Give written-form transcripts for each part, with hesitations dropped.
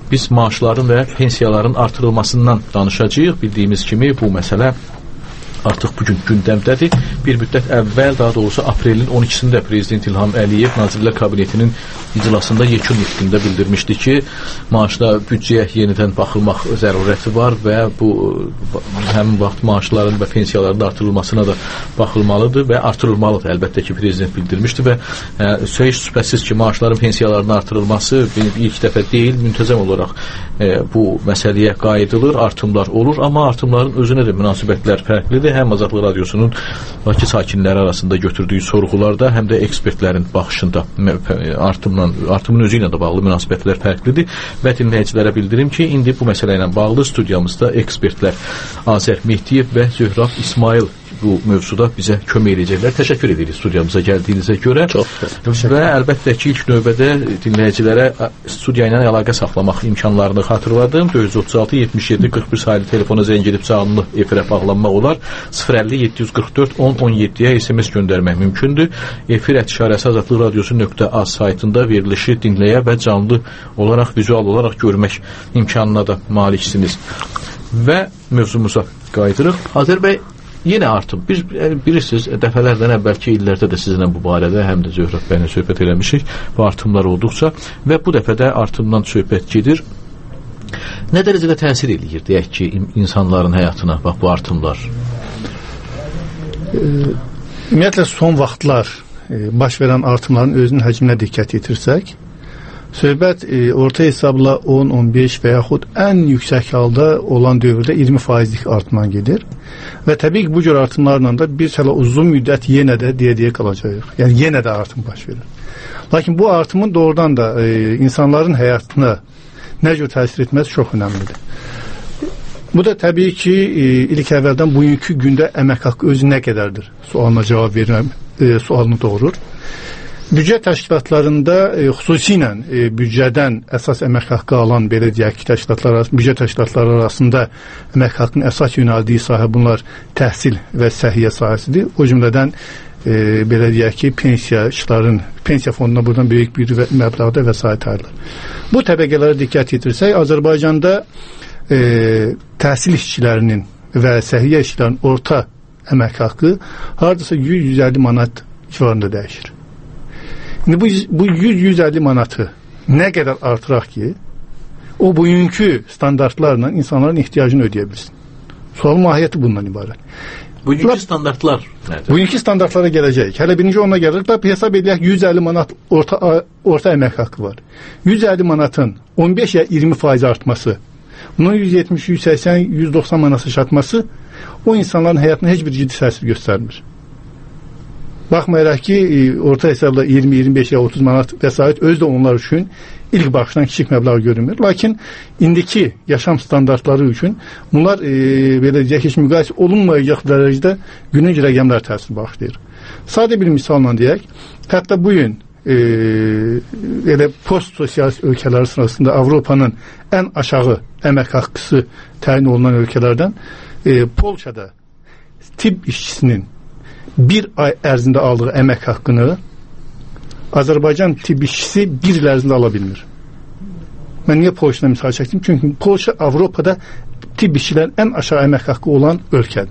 biz maaşların və pensiyaların artırılmasından danışacağıq. Bildiyimiz kimi bu məsələ artıq bugün gündəmdədir. Bir müddət əvvəl, daha doğrusu aprelin 12-sində Prezident İlham Əliyev Nazirlər Kabinetinin iclasında yekun nitqində bildirmişdi ki, maaşda büdcəyə yenidən baxılmaq zərurəti var və bu həmin vaxt maaşların və pensiyaların da artırılmasına da baxılmalıdır və artırılmalıdır. Əlbəttə ki, Prezident bildirmişdi və heç şübhəsiz ki, maaşların, pensiyaların artırılması ilk dəfə deyil, müntəzəm olaraq bu məsələyə qayıdılır, artımlar olur, amma artımların özünə də münasibətlər fərqlidir. Həm Azadlıq Radiosunun Bakı sakinləri arasında götürdüyü sorğularda, həm də ekspertlərin baxışında artımın özü ilə də bağlı münasibətlər fərqlidir və dinləyicilərə bildirim ki, indi bu məsələ ilə bağlı studiyamızda ekspertlər Azər Mehdiyev və Zöhrab İsmail bu mövzuda bizə kömək edəcəklər. Təşəkkür edirik studiyamıza gəldiyinizə görə. Və əlbəttə ki, ilk növbədə dinləyicilərə studiya ilə əlaqə saxlamaq imkanlarını xatırladım. 436-77-41 sayılı telefona zəng edib canlı efirə bağlanmaq olar. 050-744-10-17-yə SMS göndərmək mümkündür. efir@azadlıqradiosu.az saytında verilişi dinləyə və canlı olaraq, vizual olaraq görmək imkanına da maliksiniz. Və mövzumuza qayıdırıq. Azər bəy, yenə artım. Biz bilirsiniz, dəfələrdən əvvəlki illərdə də sizinlə bu barədə həm də Zöhrab bəylə söhbət eləmişik. Bu artımlar olduqca və bu dəfə də artımdan söhbət gedir. Nə dərəcədə təsir eləyir, deyək ki, insanların həyatına bax bu artımlar? Ümumiyyətlə son vaxtlar baş verən artımların özünün həcminə diqqət yetirsək, söhbət orta hesabla 10-15 və yaxud ən yüksək halda olan dövrdə 20%lik artımdan gedir. Və təbii ki, bu cür artımlarla da bir hələ uzun müddət yenə də deyə qalacaq. Yəni yenə də artım baş verir. Lakin bu artımın doğrudan da insanların həyatına nə cür təsir etməsi çox önəmlidir. Bu da təbii ki, ilk əvvəldən bugünkü gündə əmək haqqı özü nə qədərdir sualına cavab verməm, sualını doğurur. Büdcə təşkilatlarında xüsusilə büdcədən əsas əmək haqqı alan belə deyək ki, büdcə təşkilatları arasında əmək haqqının əsas yönəldiyi sahə bunlar təhsil və səhiyyə sahəsidir. O cümlədən belə deyək ki, pensiya fonduna buradan böyük bir məbləğdə vəsait ayrılır. Bu təbəqələrə diqqət yetirsək, Azərbaycanda təhsil işçilərinin və səhiyyə işçilərinin orta əmək haqqı hardasa 100-150 manat civarında dəyişir. İndi bu 100-150 manatı nə qədər artıraq ki, o bugünkü standartlarla insanların ehtiyacını ödəyə bilsin. Sualın mahiyyəti bundan ibarət. Bugünkü standartlar nədir? Bugünkü standartlara gələcək. Hələ birinci ona gəlir. Hesab edək 150 manat orta əmək haqqı var. 150 manatın 15 ya 20% artması, bunun 170, 180, 190 manata çatması o insanların həyatına heç bir ciddi təsir göstərmir. Baxmayaraq ki, orta hesabla 20, 25 ya 30 manat vəsait özü də onlar üçün ilk baxışdan kiçik məbləğ görünmür. Lakin indiki yaşam standartları üçün bunlar belə deyək, heç müqayisə olunmayacaq dərəcədə günlük rəqəmlər təsir bağışlayır. Sadə bir misalla deyək, hətta bu gün elə post-sosialist ölkələr sırasında Avropanın ən aşağı əmək haqqısı təyin olunan ölkələrdən Polşada tibb işçisinin bir ay ərzində aldığı əmək haqqını Azərbaycan tibb işçisi bir il ərzində ala bilmir. Mən niyə Polşadan misal çəkdim? Çünki Polşa Avropada tibb işçilərin ən aşağı əmək haqqı olan ölkədir.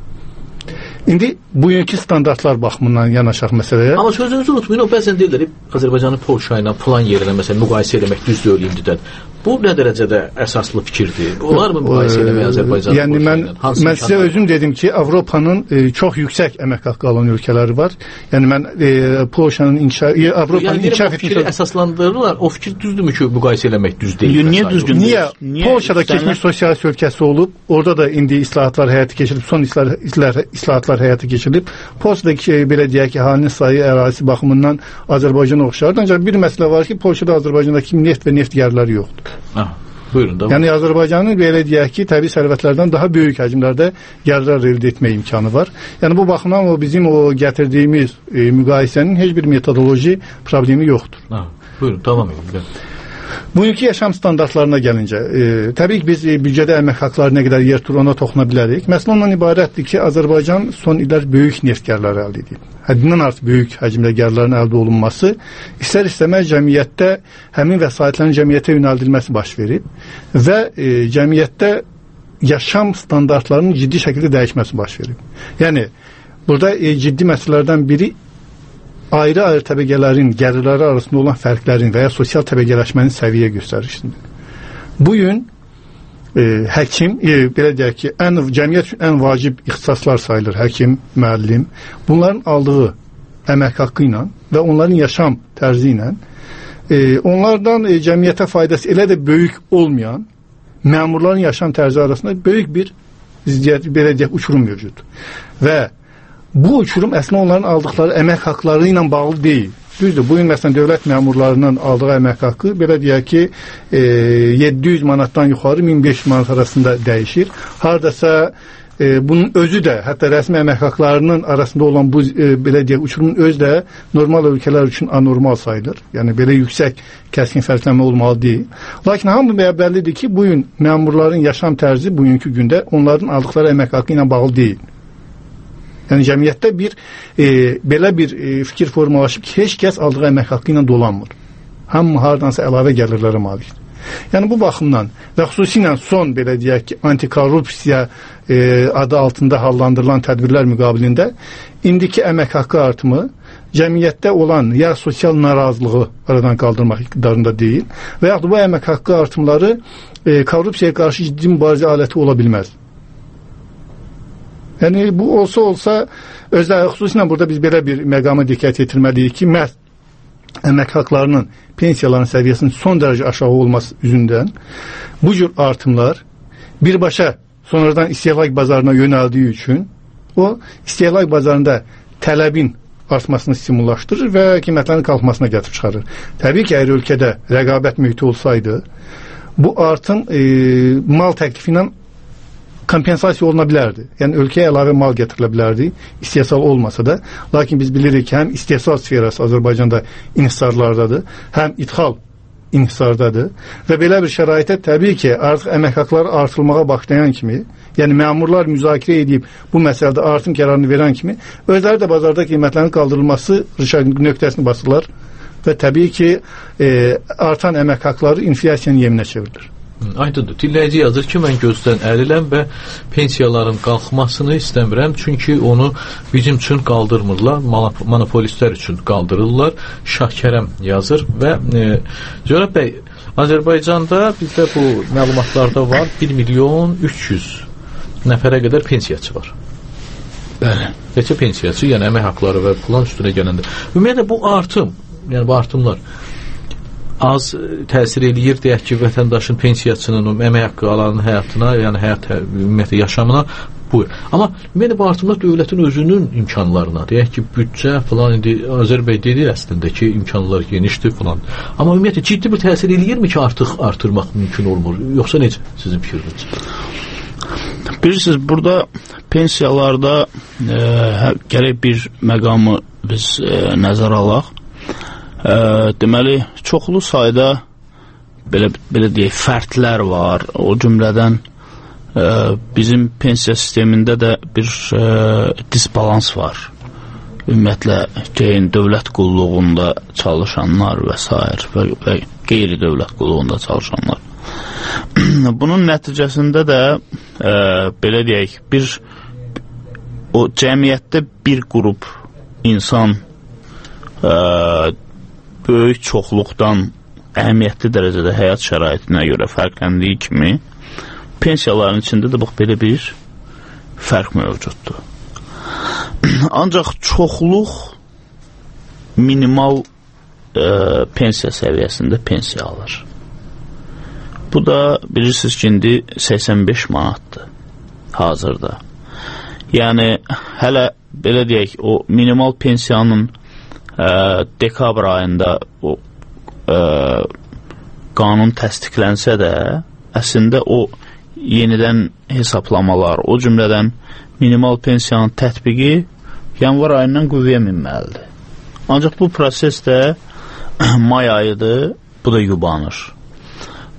İndi bugünkü standartlar baxımından yanaşaq məsələyə. Amma sözünüzü unutmayın, o bəzən deyirlər, Azərbaycanı Polşa ilə plan yerlə məsələn müqayisə eləmək düzdür indidən. Bu nə dərəcədə əsaslı fikirdir? Olar mı müqayisə eləmək Azərbaycanı? Yəni mən sizə özüm dedim ki, Avropanın çox yüksək əmək haqqı alan ölkələri var. Yəni mən Polşanın Avropanın inkişaf etmiş əsaslandırırlar. O fikir düzdürmü ki, müqayisə eləmək düz deyil? Niyə düzgün? Niyə? Polşada keçmiş sosialist ölkəsi olub, orada da indi islahatlar həyata keçirilib, son islahatlar həyata keçirilib. Polşadakı belə deyək ki, əhalinin sayı, ərazisi baxımından Azərbaycana oxşardır. Ancaq bir məsələ var ki, Polşada Azərbaycandakı neft və neft yerləri yoxdur. Buyurun, yəni Azərbaycanın belə deyək ki, təbii sərvətlərdən daha böyük həcmlərdə gəlirlər əldə etmə imkanı var. Yəni bu baxımdan bizim o gətirdiyimiz müqayisənin heç bir metodoloji problemi yoxdur. Buyurun, davam edin. Bugünkü yaşam standartlarına gəlincə, təbii ki, biz büdcədə əmək haqları nə qədər yer tutur, ona toxuna bilərik. Məsələn, ondan ibarətdir ki, Azərbaycan son illər böyük neft gəlirləri əldə edib. Həddindən artıq böyük həcmdə gəlirlərin əldə olunması istər-istəməz cəmiyyətdə həmin vəsaitlərin cəmiyyətə yönəldilməsi baş verib və cəmiyyətdə yaşam standartlarının ciddi şəkildə dəyişməsi baş verib. Yəni, burada ciddi məsələlərdən biri ayrı-ayrı təbəqələrin gəlirləri arasında olan fərqlərin və ya sosial təbəqələşmənin səviyyə göstərişidir. Bu gün həkim, belə deyək ki, cəmiyyət üçün ən vacib ixtisaslar sayılır. Həkim, müəllim. Bunların aldığı əmək haqqı ilə və onların yaşam tərzi ilə onlardan cəmiyyətə faydası elə də böyük olmayan məmurların yaşam tərzi arasında böyük bir belə deyək, uçurum mövcud. Və bu uçurum əslində onların aldıqları əmək haqları ilə bağlı deyil. Düzdür, bugün məsələn dövlət məmurlarının aldığı əmək haqqı belə deyək ki 700 manatdan yuxarı 1500 manat arasında dəyişir. Hardasa bunun özü də, hətta rəsmi əmək haqlarının arasında olan bu belə deyək uçurumun özü də normal ölkələr üçün anormal sayılır. Yəni belə yüksək kəskin fərqlənmə olmalı deyil. Lakin hamı bəllidir ki, bu gün məmurların yaşam tərzi bugünkü gündə onların aldıqları əmək haqqı ilə bağlı deyil. Yəni cəmiyyətdə belə bir fikir formalaşıb ki, heç kəs aldığı əmək haqqı ilə dolanmır. Hamı hardansa əlavə gəlirlərə malikdir. Yəni bu baxımdan və xüsusilə son belə deyək ki, antikorrupsiya adı altında hallandırılan tədbirlər müqabilində indiki əmək haqqı artımı cəmiyyətdə olan ya sosial narazılığı aradan qaldırmaq iqtidarında deyil və yaxud bu əmək haqqı artımları korrupsiyaya qarşı ciddi mübarizə aləti ola bilməz. Yəni bu olsa xüsusilə burada biz belə bir məqama diqqət yetirməliyik ki, məhz əmək haqlarının, pensiyaların səviyyəsinin son dərəcə aşağı olması üzündən bu cür artımlar birbaşa sonradan istehlak bazarına yönəldiyi üçün o istehlak bazarında tələbin artmasını stimullaşdırır və qiymətlərin qalxmasına gətirib çıxarır. Təbii ki, əgər ölkədə rəqabət mühiti olsaydı, bu artım mal təklifi ilə kompensasiya oluna bilərdi. Yəni ölkəyə əlavə mal gətirilə bilərdi, istehsal olmasa da. Lakin biz bilirik ki, həm istehsal sferası Azərbaycanda inhisarlardadır, həm ithal inhisardadır və belə bir şəraitə təbii ki, artıq əmək haqları artırılmağa başlayan kimi, yəni məmurlar müzakirə edib bu məsələdə artım qərarını verən kimi, özləri də bazarda qiymətlərin qaldırılması nöqtəsini basırlar və təbii ki, artan əmək haqları inflyasiyanın yeminə çevrilir. Aydındır. Dinləyici yazır ki, mən gözdən əliləm və pensiyaların qalxmasını istəmirəm, çünki onu bizim üçün qaldırmırlar, monopolistlər üçün qaldırırlar. Şahkərəm yazır və Cörab bəy, Azərbaycanda bizdə bu məlumatlarda var 1.300.000 nəfərə qədər pensiyaçı var. Bəli. Neçə pensiyaçı, yəni əmək haqları və plan üstünə gələndə. Ümumiyyətlə bu artım, yəni bu artımlar az təsir eləyir, deyək ki, vətəndaşın pensiyaçının, əmək haqqı alanın həyatına, yəni həyat ümumiyyətlə yaşamına buyur. Amma ümumiyyətlə bu artımlar dövlətin özünün imkanlarına, deyək ki, büdcə falan, indi Azər bəy dedi əslində ki, imkanlar genişdir falan. Amma ümumiyyətlə ciddi bir təsir eləyirmi ki, artıq artırmaq mümkün olmur? Yoxsa necə sizin fikriniz? Bilirsiniz, burada pensiyalarda gərək bir məqamı biz nəzərə alaq. Deməli, çoxlu sayda belə deyək, fərqlər var. O cümlədən bizim pensiya sistemində də bir disbalans var. Ümumiyyətlə, dövlət qulluğunda çalışanlar və s. və qeyri-dövlət qulluğunda çalışanlar. Bunun nəticəsində də belə deyək, o cəmiyyətdə bir qrup insan böyük çoxluqdan əhəmiyyətli dərəcədə həyat şəraitinə görə fərqləndiyi kimi pensiyaların içində də belə bir fərq mövcuddur. Ancaq çoxluq minimal pensiya səviyyəsində pensiya alır. Bu da bilirsiniz ki, indi 85 manatdır hazırda. Yəni, hələ belə deyək, o minimal pensiyanın dekabr ayında o qanun təsdiqlənsə də, əslində o yenidən hesablamalar, o cümlədən minimal pensiyanın tətbiqi yanvar ayından qüvvəyə minməlidir. Ancaq bu proses də may ayıdır, bu da yubanır.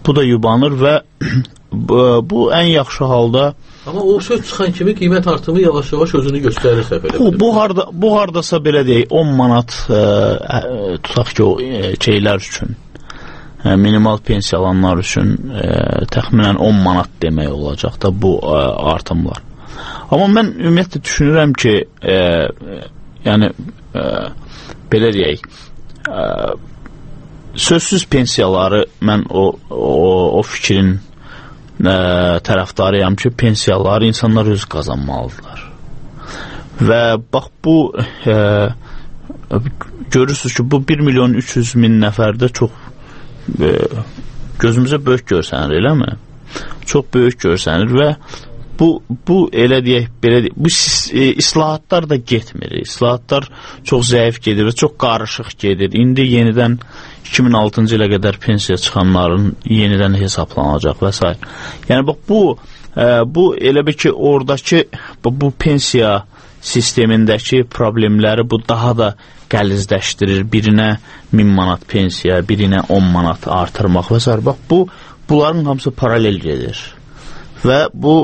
bu da yubanır və bu ən yaxşı halda. Amma o söz çıxan kimi qiymət artımı yavaş-yavaş özünü göstərir səfərdə. Bu hardasa belə deyək 10 manat tutaq ki o şeylər üçün, minimal pensiya alanlar üçün təxminən 10 manat demək olacaq da bu artımlar. Amma mən ümumiyyətlə düşünürəm ki, yəni belə deyək, sözsüz pensiyaları mən o fikrin tərəfdarıyam ki, pensiyaları insanlar öz qazanmalıdırlar. Və bax bu görürsünüz ki, bu 1.300.000 nəfərdə çox gözümüzə böyük görsənir, eləmi? Çox böyük görsənir və bu elə deyək, belə deyək, bu islahatlar da getmir. İslahatlar çox zəif gedir və çox qarışıq gedir. İndi yenidən 2006-cı ilə qədər pensiya çıxanların yenidən hesablanacaq və s. Yəni bax bu elə bir ki, oradakı bu pensiya sistemindəki problemləri bu daha da qəlizləşdirir. Birinə 1000 manat pensiya, birinə 10 manat artırmaq və s. Bax bunların hamısı paralel gedir. Və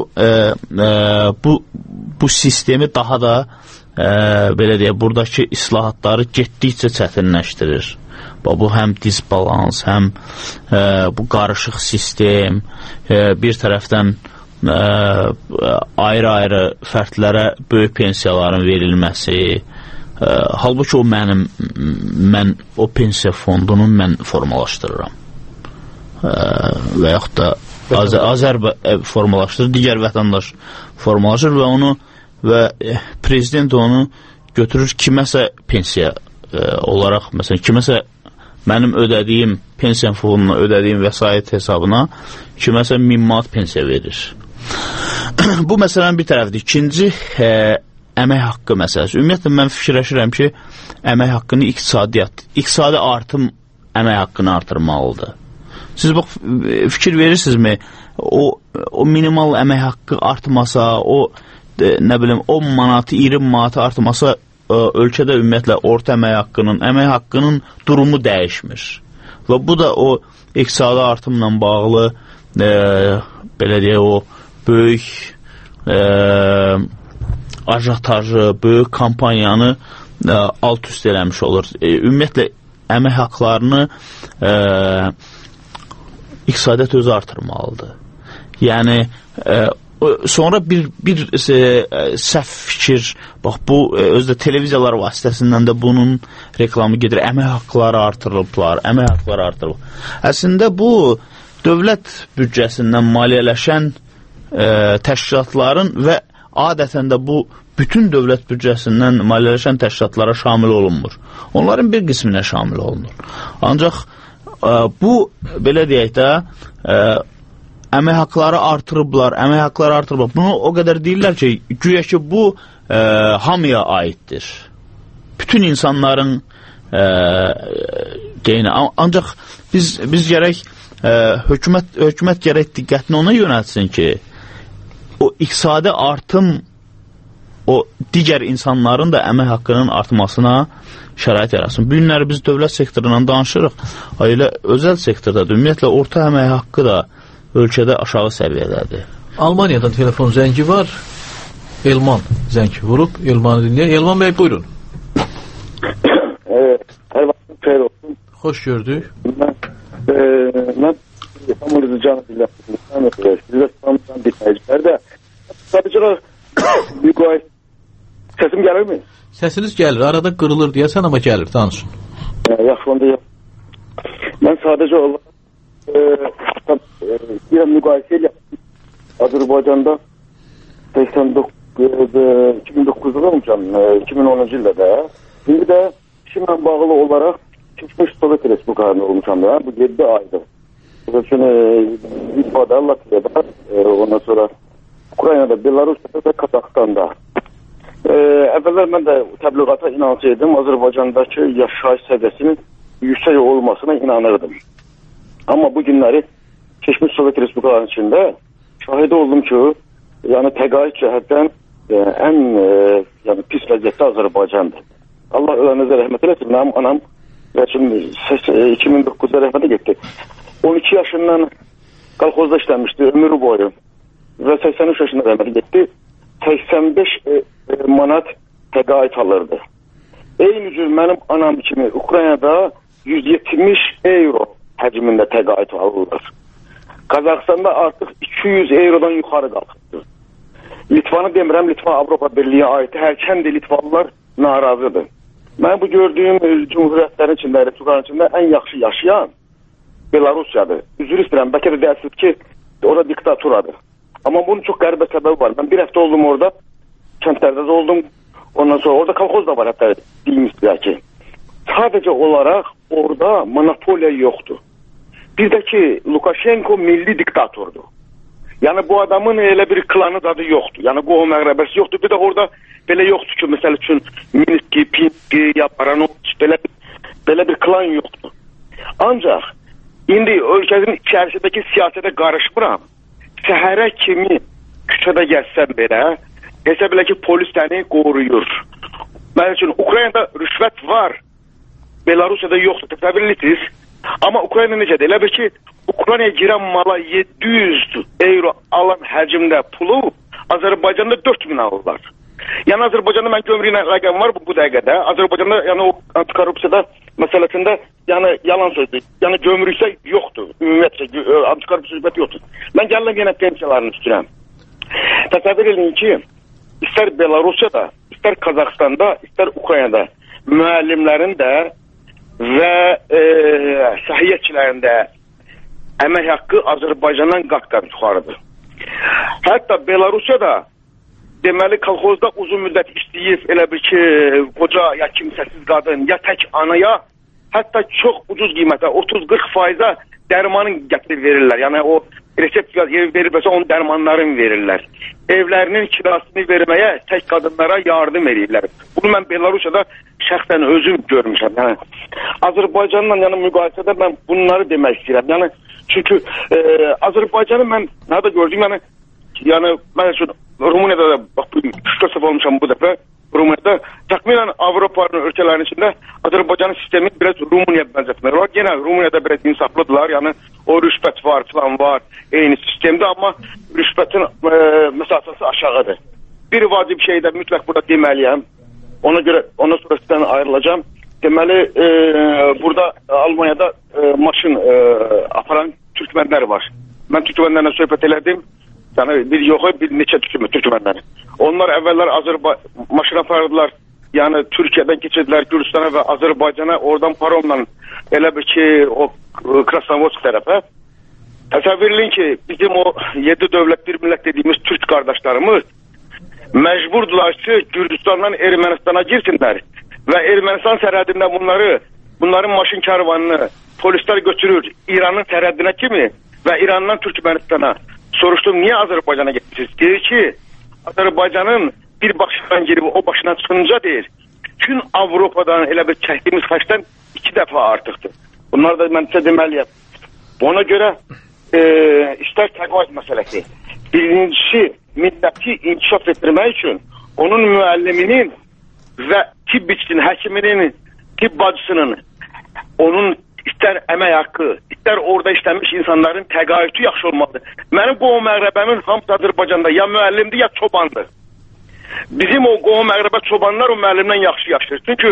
bu sistemi daha da belə deyək, buradakı islahatları getdikcə çətinləşdirir. Bu həm disbalans, həm bu qarışıq sistem, bir tərəfdən ayrı-ayrı fərdlərə böyük pensiyaların verilməsi, halbuki mən o pensiya fondunu mən formalaşdırıram və yaxud da Azər formalaşdırır, digər vətəndaş formalaşır və prezident onu götürür kiməsə pensiya olaraq, məsələn, kiməsə mənim ödədiyim, pensiya fonuna ödədiyim vəsait hesabına kiməsə 1000 manat pensiya verir. Bu məsələnin bir tərəfidir. İkinci, əmək haqqı məsələsi. Ümumiyyətlə, mən fikirləşirəm ki, əmək haqqını iqtisadi artım əmək haqqını artırmalıdır. Siz bax, fikir verirsinizmi, o minimal əmək haqqı artmasa, nə bilim, 10 manatı, 20 manatı artmasa, ölkədə ümumiyyətlə orta əmək haqqının durumu dəyişmir. Və bu da o iqtisadi artımla bağlı, belə deyək, o böyük ajatajı, böyük kampanyanı alt-üst eləmiş olur. Ümumiyyətlə, əmək haqqlarını iqtisadiyyat özü artırmalıdır. Yəni, sonra bir səhv fikir, bax, bu özdə televiziyalar vasitəsindən də bunun reklamı gedir. Əmək haqqları artırılıblar, əmək haqqları artırılıb. Əslində, bu dövlət büdcəsindən maliyyələşən təşkilatların və adətən də bu bütün dövlət büdcəsindən maliyyələşən təşkilatlara şamil olunmur. Onların bir qisminə şamil olunur. Ancaq bu, belə deyək də, əmək haqqları artırıblar. Bunu o qədər deyirlər ki, güya ki, bu hamıya aiddir. Bütün insanların deyini. Ancaq biz gərək, hökumət gərək diqqətini ona yönəltsin ki, o iqtisadi artım o digər insanların da əmək haqqının artmasına şərait yaratsın. Bu günləri biz dövlət sektorundan danışırıq. Elə özəl sektordadır. Ümumiyyətlə, orta əmək haqqı da ölkədə aşağı səviyyədədir. Almaniyadan telefon zəngi var. Elman zəng vurub. Elmanı dinləyək. Elman bəy, buyurun. Hər vaxtın xeyir olsun. Xoş gördük. Mən İstanbul Canı Billəşdirmədən dinləyicilərdə sadəcə müqayisə səsim gəlir mi? Səsiniz gəlir, arada qırılır deyəsən, amma gəlir, danışın. Yaxşılandı. Mən sadəcə bir müqayisə eləyəm. Azərbaycanda 2009'da olmuşam, 2010-cu ildə də. İndi də işimlə bağlı olaraq Keçmiş Sovet Respublikalarında olmuşam da, bu 7 aydır. Litvada, Latviyada, ondan sonra Ukraynada, Belarusda və Kazaxstanda. Əvvəllər mən də təbliğata inancıydım, Azərbaycandakı yaşayış səviyyəsinin yüksək olmasına inanırdım. Amma bu günləri Keçmiş Sovet Respublikalarının içində şahidi oldum ki, yəni təqaüd cəhətdən ən pis vəziyyətdə Azərbaycandır. Allah ölənizə rəhmət eləsin, mənim anam 2009'da rəhmətə getdi. 12 yaşından kolxozda işləmişdi ömrü boyu və 83 yaşında əməli getdi. 85 manat təqaüd alırdı. Eyni cür mənim anam kimi Ukraynada 170 euro həcmində təqaüd alırlar. Qazaxstanda artıq 200 eurodan yuxarı qalxdı. Litvanı demirəm, Litva Avropa Birliği'ne ait. Hərkən də Litvalılar narazıdır. Mən bu gördüyüm cumhuriyyətlərin içində, Respublikanın içində ən yaxşı yaşayan Belarusyadır. Üzr istəyirəm, bəlkə də deyəsiniz ki, orada diktaturadır. Amma bunun çox qəribə səbəbi var. Mən bir həftə oldum orada, kəndlərdə oldum. Ondan sonra orada kolxoz da var, hətta deyim istəyir ki. Sadəcə olaraq orada monopoliya yoxdur. Bir də ki, Lukashenko milli diktatordur. Yəni bu adamın elə bir klanı dadı yoxdur. Yəni qohum əqrəbəsi yoxdur. Bir də orada belə yoxdur ki, məsəl üçün Minski, Pinski, ya Paranovich, belə bir klan yoxdur. Ancaq indi ölkənin içərisindəki siyasətə qarışmıram. Səhərə kimi küçədə gəzsən belə, hesab elə ki, polis səni qoruyur. Mənim üçün Ukraynada rüşvət var. Belarusiyada yoxdur. Təsəvvürlüsünüz. Amma Ukrayna necədir? Elə bir ki, Ukraynaya girən mala 700 euro alan həcmdə pulu Azərbaycanda 4000 alırlar. Yəni Azərbaycanda mən gömrüylə rəqəm var bu dəqiqədə. Azərbaycanda yəni o antikorrupsiyada məsələsində yəni yalan sözdür. Yəni gömrüksə yoxdur. Ümumiyyətlə antikorrupsiya söhbəti yoxdur. Mən gəlirəm yenə pensiyalarını üstürəm. Təsəvvür edin ki, istər Belarusiyada, istər Qazaxstanda, istər Ukraynada müəllimlərin də və səhiyyəçilərin də əmək haqqı Azərbaycandan qat-qat yuxarıdır. Hətta Belarusiyada deməli kolxozda uzun müddət işləyib elə bir ki, qoca ya kimsəsiz qadın ya tək anaya hətta çox ucuz qiymətə 30-40% dərmanın gətirib verirlər. Yəni o resept verilməsə onun dərmanlarını verirlər. Evlərinin kirasını verməyə tək qadınlara yardım edirlər. Bunu mən Belarusiyada şəxsən özüm görmüşəm. Yəni Azərbaycanla yəni müqayisədə mən bunları demək istəyirəm. Yəni çünki Azərbaycanı mən nədə gördüm, yəni mən üçün Rumuniyada da bax bu 3 dəfə olmuşam bu dəfə Rumuniyada təxminən Avropanın ölkələrinin içində Azərbaycanın sistemi biraz Rumuniyaya bənzətmək olar. Yenə Rumuniyada biraz insaflıdırlar. Yəni o rüşvət var, falan var, eyni sistemdə, amma rüşvətin məsafəsi aşağıdır. Bir vacib şey də mütləq burada deməliyəm. Ona görə ondan sonra sizdən ayrılacağım. Deməli burada Almanyada maşın aparan türkmənlər var. Mən türkmənlərlə söhbət elədim. Yəni bir yox, bir neçə türkmənləri. Onlar əvvəllər maşın apardılar. Yəni Türkiyədən keçirdilər Gürcüstana və Azərbaycana, oradan paromla elə bir ki o Krasnovodsk tərəfə. Təsəvvürləyin ki, bizim o 7 dövlət bir millət dediyimiz türk qardaşlarımız məcburdular ki, Gürcüstandan Ermənistana girsinlər və Ermənistan sərhədində bunların maşın karvanını polislər götürür İranın sərhədinə kimi və İrandan Türkmenistana. Soruşdum, niyə Azərbaycana getirsiniz? Deyir ki, Azərbaycanın bir başından girib o başına çıxınca deyir, bütün Avropadan elə bir çəkdiyimiz xərcdən 2 dəfə artıqdır. Bunlar da mən sizə deməliyəm. Ona görə istər təqaüd məsələsi. Birincisi, milləti inkişaf etdirmək üçün onun müəlliminin və tibb işçinin, həkiminin, tibb bacısının, onun istər əmək haqqı, istər orada işləmiş insanların təqaüdü yaxşı olmalıdır. Mənim qohum əqrəbəmin hamısı Azərbaycanda ya müəllimdir, ya çobandır. Bizim o qohum əqrəbə çobanlar o müəllimdən yaxşı yaşayır. Çünki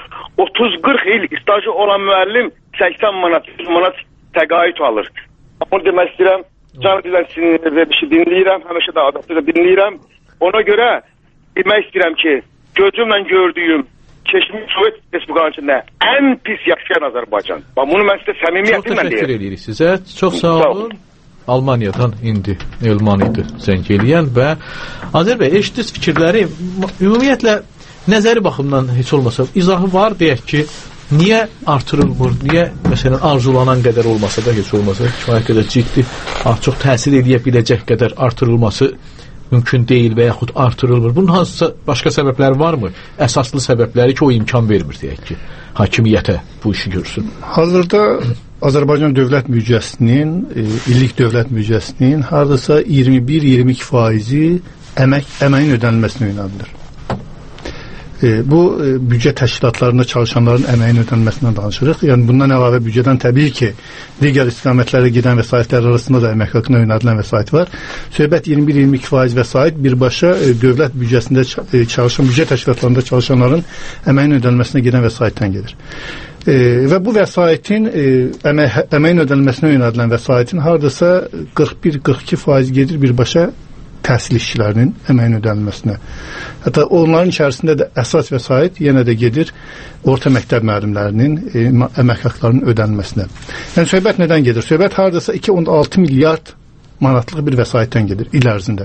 30-40 il stajı olan müəllim 80 manat, 100 manat təqaüd alır. Onu demək istəyirəm, canı dilən sizinlə bir şey dinləyirəm, həmişə də adətlə dinləyirəm. Ona görə demək istəyirəm ki, gözümlə gördüyüm Çeşmi Sovet Respublikanın içində ən pis yaşayan Azərbaycan. Bunu mən sizə səmimiyyətimlə deyirəm. Çox təşəkkür edirik sizə. Çox sağ olun. Almaniyadan indi Elman idi zəng eləyən və Azər bəy, eşitdiniz fikirləri ümumiyyətlə nəzəri baxımdan heç olmasa izahı var, deyək ki, niyə artırılmır, niyə məsələn arzulanan qədər olmasa da heç olmasa kifayət qədər ciddi, çox təsir edə biləcək qədər artırılması mümkün deyil və yaxud artırılmır. Bunun hansısa başqa səbəbləri varmı? Əsaslı səbəbləri ki, o imkan vermir, deyək ki, hakimiyyətə bu işi görsün. Hazırda Azərbaycan dövlət büdcəsinin, illik dövlət büdcəsinin hardasa 21-22% əməyin ödənilməsinə yönəldilir. Bu büdcə təşkilatlarında çalışanların əməyin ödənilməsindən danışırıq. Yəni bundan əlavə büdcədən təbii ki, digər istiqamətlərə gedən vəsaitlər arasında da əmək haqqına yönəldilən vəsait var. Söhbət 21-22% vəsait birbaşa dövlət büdcəsində çalışan, büdcə təşkilatlarında çalışanların əməyin ödənilməsinə gedən vəsaitdən gedir. Və bu vəsaitin əməyin ödənilməsinə yönəldilən vəsaitin hardasa 41-42% gedir birbaşa təhsil işçilərinin əməyin ödənilməsinə. Hətta onların içərisində də əsas vəsait yenə də gedir orta məktəb müəllimlərinin əmək haqqlarının ödənilməsinə. Yəni söhbət nədən gedir? Söhbət hardasa 2.6 milyard manatlıq bir vəsaitdən gedir il ərzində.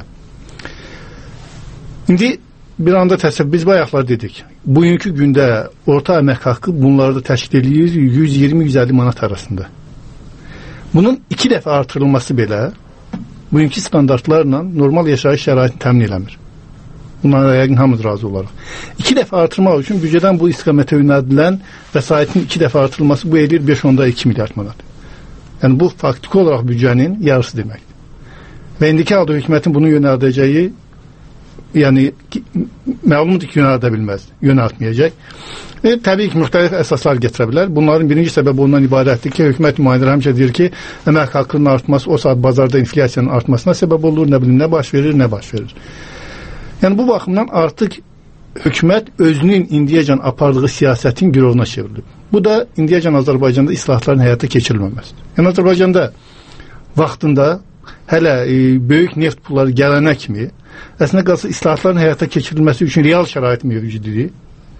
İndi bir anda biz bayaqlar dedik. Bugünkü gündə orta əmək haqqı bunlarda təşkil edir 120-150 manat arasında. Bunun 2 dəfə artırılması belə bugünkü standartlarla normal yaşayış şəraitini təmin eləmir. Bunlara yəqin hamımız razı olarıq. 2 dəfə artırmaq üçün büdcədən bu istiqamətə yönəldilən vəsaitin 2 dəfə artırılması bu edir 5.2 milyard manat. Yəni bu faktiki olaraq büdcənin yarısı deməkdir. Və indiki halda hökumətin bunu yönəldəcəyi yəni məlumdur ki, yönəldə bilməz, yönəltməyəcək. Təbii ki, müxtəlif əsaslar gətirə bilər. Bunların birinci səbəbi ondan ibarətdir ki, hökumət nümayəndələri həmişə deyir ki, əmək haqqının artması o saat bazarda inflyasiyanın artmasına səbəb olur, nə baş verir. Yəni bu baxımdan artıq hökumət özünün indiyəcən apardığı siyasətin girovuna çevrilib. Bu da indiyəcən Azərbaycanda islahatların həyata keçirilməməsidir. Yəni Azərbaycanda vaxtında hələ böyük neft pulları gələnə kimi əslində qalsa islahatların həyata keçirilməsi üçün real şərait mövcuddur.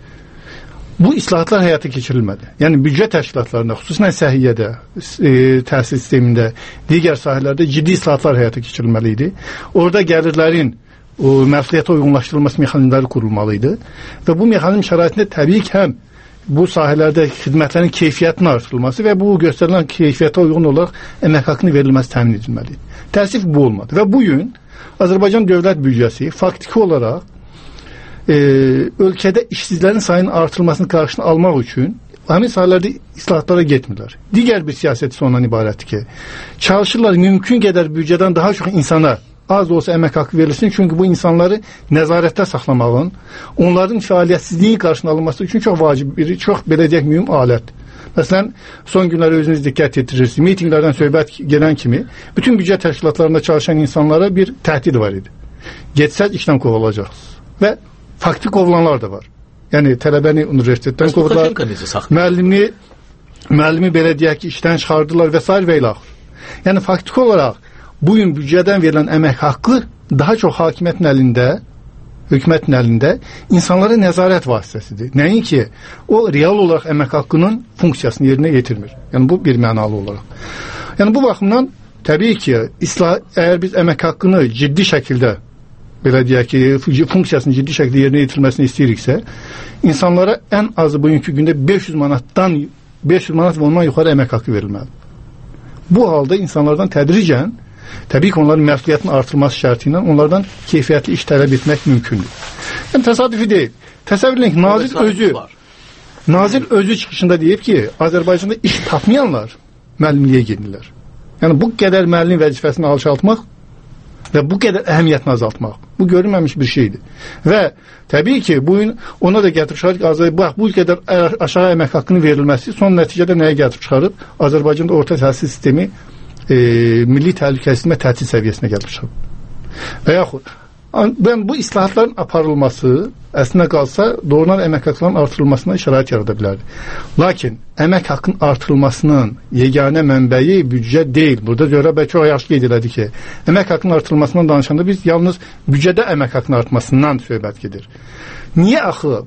Bu islahatlar həyata keçirilmədi. Yəni büdcə təşkilatlarında, xüsusən səhiyyədə, təhsil sistemində, digər sahələrdə ciddi islahatlar həyata keçirilməli idi. Orada gəlirlərin məsuliyyətə uyğunlaşdırılması mexanizmləri qurulmalı idi və bu mexanizm şəraitində təbii ki, həm bu sahələrdə xidmətlərin keyfiyyətinin artırılması və bu göstərilən keyfiyyətə uyğun olaraq əmək haqqının verilməsi təmin edilməlidir. Təəssüf bu olmadı və bu gün Azərbaycan dövlət büdcəsi faktiki olaraq ölkədə işsizlərin sayının artırılmasını qarşısını almaq üçün həmin sahələrdə islahatlara getmirlər. Digər bir siyasət isə ondan ibarətdir ki, çalışırlar mümkün qədər büdcədən daha çox insana az olsa əmək haqqı verilsin, çünki bu insanları nəzarətdə saxlamağın, onların fəaliyyətsizliyi qarşısına alınması üçün çox vacib bir, çox belə deyək mühüm alətdir. Məsələn, son günləri özünüz diqqət yetirirsiniz. Mitinglərdən söhbət gedən kimi bütün büdcə təşkilatlarında çalışan insanlara bir təhdid var idi. Getsəz işdən qovulacaqsınız. Və faktik qovulanlar da var. Yəni tələbəni universitetdən qovdular, müəllimi belə deyək ki, işdən çıxardılar və s. və ilə axır. Yəni faktik olaraq bugün büdcədən verilən əmək haqqı daha çox hakimiyyətin əlində, hökumətin əlində insanlara nəzarət vasitəsidir. Nəinki o real olaraq əmək haqqının funksiyasını yerinə yetirmir. Yəni bu bir mənalı olaraq. Yəni bu baxımdan təbii ki, əgər biz əmək haqqını ciddi şəkildə belə deyək ki, funksiyasını ciddi şəkildə yerinə yetirməsini istəyiriksə, insanlara ən azı bugünkü gündə 500 manat və ondan yuxarı əmək haqqı verilməlidir. Bu halda insanlardan tədricən təbii ki, onların məsuliyyətinin artırılması şərti ilə onlardan keyfiyyətli iş tələb etmək mümkündür. Yəni təsadüfi deyil. Təsəvvür edin ki, nazir özü çıxışında deyib ki, Azərbaycanda iş tapmayanlar müəllimliyə gedirlər. Yəni bu qədər müəllim vəzifəsini alçaltmaq və bu qədər əhəmiyyətini azaltmaq. Bu görülməmiş bir şeydir. Və təbii ki, bugün ona da gətirib çıxarıb, bax, bu qədər aşağı əmək haqqının verilməsi son nəticədə nəyə gətirib çıxarıb? Azərbaycanda orta təhsil sistemi milli təhlükəsizlik təhsil səviyyəsinə gəlib çıxıb. Və yaxud bu islahatların aparılması əslində qalsa doğrudan əmək haqqının artırılmasına şərait yarada bilərdi. Lakin əmək haqqının artırılmasının yeganə mənbəyi büdcə deyil. Burada Zöhrə bəy çox yaxşı qeyd elədi ki, əmək haqqının artırılmasından danışanda biz yalnız büdcədə əmək haqqının artmasından söhbət gedir. Niyə axı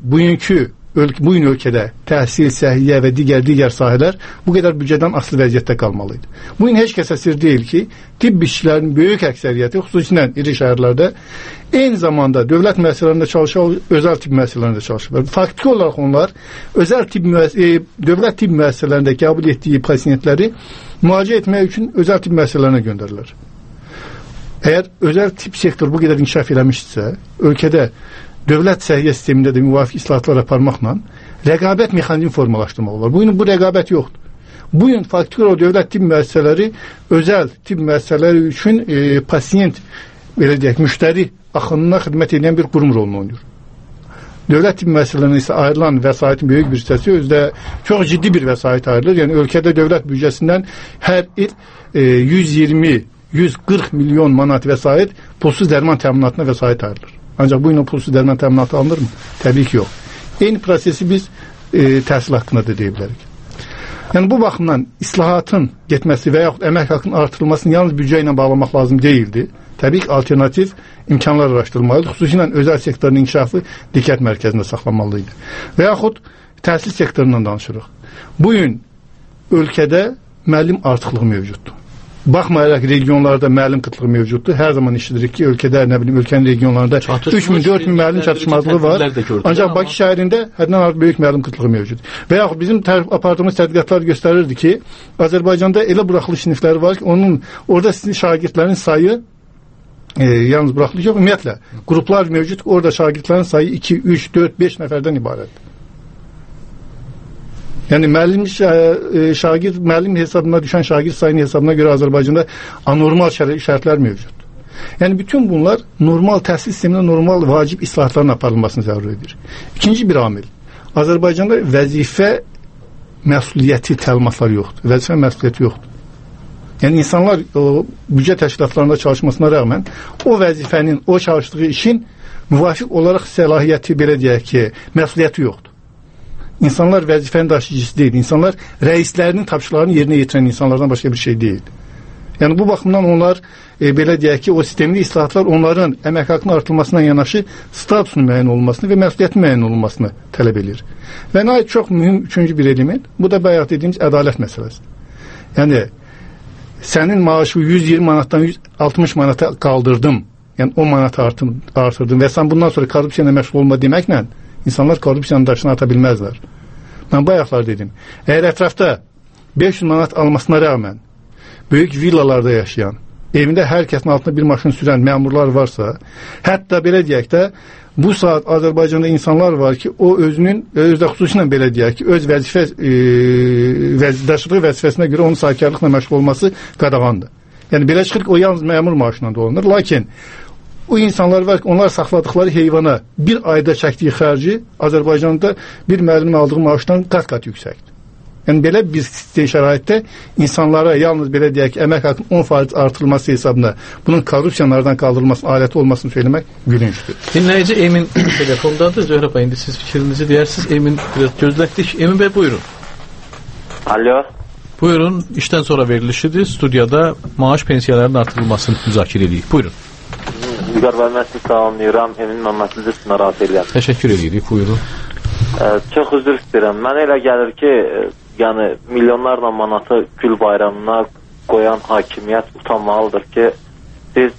bugün ölkədə təhsil, səhiyyə və digər sahələr bu qədər büdcədən asılı vəziyyətdə qalmalıydı? Bugün heç kəsə sir deyil ki, tibb işçilərinin böyük əksəriyyəti, xüsusilə iri şəhərlərdə, eyni zamanda dövlət müəssisələrində çalışır, özəl tibb müəssisələrində çalışır. Faktiki olaraq onlar dövlət tibb müəssisələrində qəbul etdiyi pasientləri müalicə etmək üçün özəl tibb müəssisələrinə göndərirlər. Əgər özəl tibb sektoru bu qədər inkişaf eləmişsə, ölkədə dövlət səhiyyə sistemində də müvafiq islahatlar aparmaqla rəqabət mexanizmi formalaşdırmaq olar. Bugün bu rəqabət yoxdur. Bugün faktik olaraq dövlət tibb müəssisələri özəl tibb müəssisələri üçün pasiyent, belə deyək, müştəri axınına xidmət edən bir qurum rolunu oynayır. Dövlət tibb müəssisələrinə isə ayrılan vəsaitin böyük bir hissəsi özdə çox ciddi bir vəsait ayrılır. Yəni ölkədə dövlət büdcəsindən hər il 120-140 milyon manat vəsait pulsuz dərman təminatına vəsait ayrılır. Ancaq bu il pulsuz dərman təminatı alınırmı? Təbii ki, yox. Eyni prosesi biz təhsil haqqında da deyə bilərik. Yəni bu baxımdan islahatın getməsi və yaxud əmək haqqının artırılmasını yalnız büdcə ilə bağlamaq lazım deyildi. Təbii ki, alternativ imkanlar araşdırılmalıdır. Xüsusilə özəl sektorun inkişafı diqqət mərkəzində saxlanmalıydı. Və yaxud təhsil sektorundan danışırıq. Bu gün ölkədə müəllim artıqlığı mövcuddur. Baxmayaraq regionlarda müəllim qıtlığı mövcuddur. Hər zaman eşidirik ki, ölkədə, ölkənin regionlarında 3000-4000 müəllim çatışmazlığı var. Ancaq Bakı şəhərində həddən artıq böyük müəllim qıtlığı mövcuddur. Və yaxud bizim apardığımız tədqiqatlar göstərirdi ki, Azərbaycanda elə buraxılış sinifləri var ki, orada sizin şagirdlərin sayı yalnız buraxılış yox, ümumiyyətlə qruplar mövcud, orada şagirdlərin sayı 2, 3, 4, 5 nəfərdən ibarətdir. Yəni müəllim hesabına düşən şagird sayının hesabına görə Azərbaycanda anormal şərtlər mövcuddur. Yəni bütün bunlar normal təhsil sistemində normal vacib islahatların aparılmasını zəruri edir. İkinci bir amil. Azərbaycanda vəzifə məsuliyyəti təlimatları yoxdur. Vəzifə məsuliyyəti yoxdur. Yəni insanlar büdcə təşkilatlarında çalışmasına rəğmən o vəzifənin, o çalışdığı işin müvafiq olaraq səlahiyyəti, belə deyək ki, məsuliyyəti yoxdur. İnsanlar vəzifənin daşıyıcısı deyil. İnsanlar rəislərinin tapşırıqlarını yerinə yetirən insanlardan başqa bir şey deyil. Yəni bu baxımdan onlar belə deyək ki, o sistemli islahatlar onların əmək haqqının artırılmasına yanaşı statusunun müəyyən olunmasını və məsuliyyətin müəyyən olunmasını tələb edir. Və nəhayət çox mühüm üçüncü bir element, bu da bayaq dediyimiz ədalət məsələsidir. Yəni sənin maaşı 120 manatdan 160 manata qaldırdım, yəni 10 manat artırdım və sən bundan sonra korrupsiyayla məşğul olma deməklə İnsanlar korrupsiyanın daşını ata bilməzlər. Mən bayaqlar dedim. Əgər ətrafda 500 manat almasına rəğmən böyük villalarda yaşayan, evində hər kəsin altında bir maşın sürən məmurlar varsa, hətta belə deyək də, bu saat Azərbaycanda insanlar var ki, o özdə xüsusilə belə deyək ki, öz daşıdığı vəzifəsinə görə onun sahibkarlıqla məşğul olması qadağandır. Yəni belə çıxır ki, o yalnız məmur maaşından dolanır. Lakin o insanlar var ki, onlar saxladıqları heyvana bir ayda çəkdiyi xərci Azərbaycanda bir müəllimin aldığı maaşdan qat-qat yüksəkdir. Yəni belə bir şəraitdə insanlara yalnız belə deyək ki, əmək haqqının 10% artırılması hesabına bunun korrupsiyalardan qaldırılmasının aləti olmasını söyləmək gülüncdür. Dinləyici Emin telefondadır. Zöhrə bəy, indi siz fikrinizi deyirsiniz. Emin biraz gözlətdik. Emin bəy, buyurun. Alo. Buyurun, işdən sonra verilişidir. Studiyada maaş pensiyalarının artırılmasını müzakirə edirik. Buyurun. Vüqar bəy, mən sizi salamlayıram. Emin Məmmədli sizə razı edirəm. Təşəkkür edirik, buyurun. Çox üzr istəyirəm. Mənə elə gəlir ki, yəni milyonlarla manatı gül bayramına qoyan hakimiyyət utanmalıdır ki, siz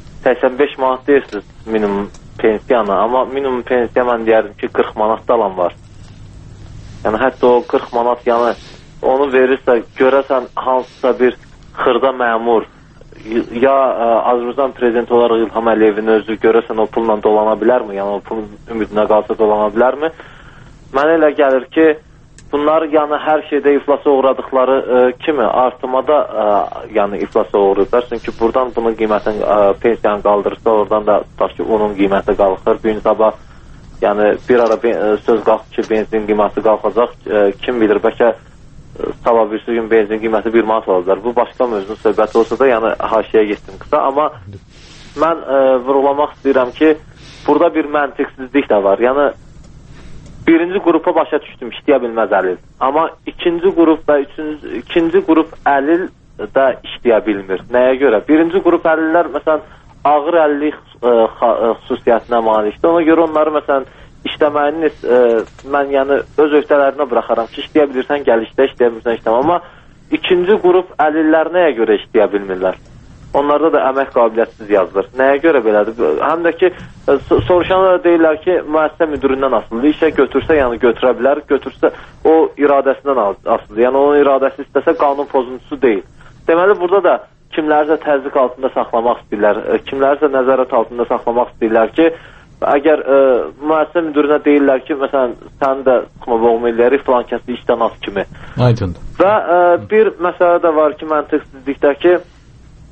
85 manat deyirsiniz minimum pensiyana, amma minimum pensiya mən deyərdim ki, 40 manat da alan var. Yəni hətta o 40 manat, yəni onu verirsə, görəsən hansısa bir xırda məmur ya Azərbaycan prezidenti olaraq İlham Əliyevin özü görəsən o pulla dolana bilərmi? Yəni o pulun ümidinə qalsa dolana bilərmi? Mənə elə gəlir ki, bunlar yəni hər şeydə iflasa uğradıqları kimi artımada yəni iflasa uğrayıblar. Çünki buradan bunun qiymətin pensiyanı qaldırırsa, oradan da tutaq ki, onun qiyməti qalxır. Bir gün sabah yəni bir ara söz qalxır ki, benzin qiyməti qalxacaq. Kim bilir, bəlkə sabah bir gün benzin qiyməti 1 manat olacaq. Bu başqa mövzunun söhbəti olsa da, yəni haşiyə getdim qısa. Amma mən vurğulamaq istəyirəm ki, burada bir məntiqsizlik də var. Yəni birinci qrupa başa düşdüm, işləyə bilməz əlil. Amma ikinci qrup və ikinci qrup əlil də işləyə bilmir. Nəyə görə? Birinci qrup əlillər, məsələn, ağır əlillik xüsusiyyətinə malikdir. Ona görə onları, məsələn, işləməyini mən yəni öz öhdələrinə buraxaram ki, işləyə bilirsən, gəl işlə, işləyə bilirsən, işləmə. Amma ikinci qrup əlillər nəyə görə işləyə bilmirlər? Onlarda da əmək qabiliyyətsiz yazılır. Nəyə görə belədir? Həm də ki, soruşanlar da deyirlər ki, müəssisə müdüründən asılıdır. İşə götürsə, yəni götürə bilər, götürsə o iradəsindən asılıdır. Yəni onun iradəsi istəsə qanun pozuntusu deyil. Deməli, burada da kimlərsə təzyiq altında saxlamaq istəyirlər, kimlərsə nəzarət altında saxlamaq istəyirlər ki, əgər müəssisə müdürünə deyirlər ki, məsələn, sən də boğmilləri filan kəsi işdən az kimi. Aydındır. Və bir məsələ də var ki, məntiqsizlikdə ki,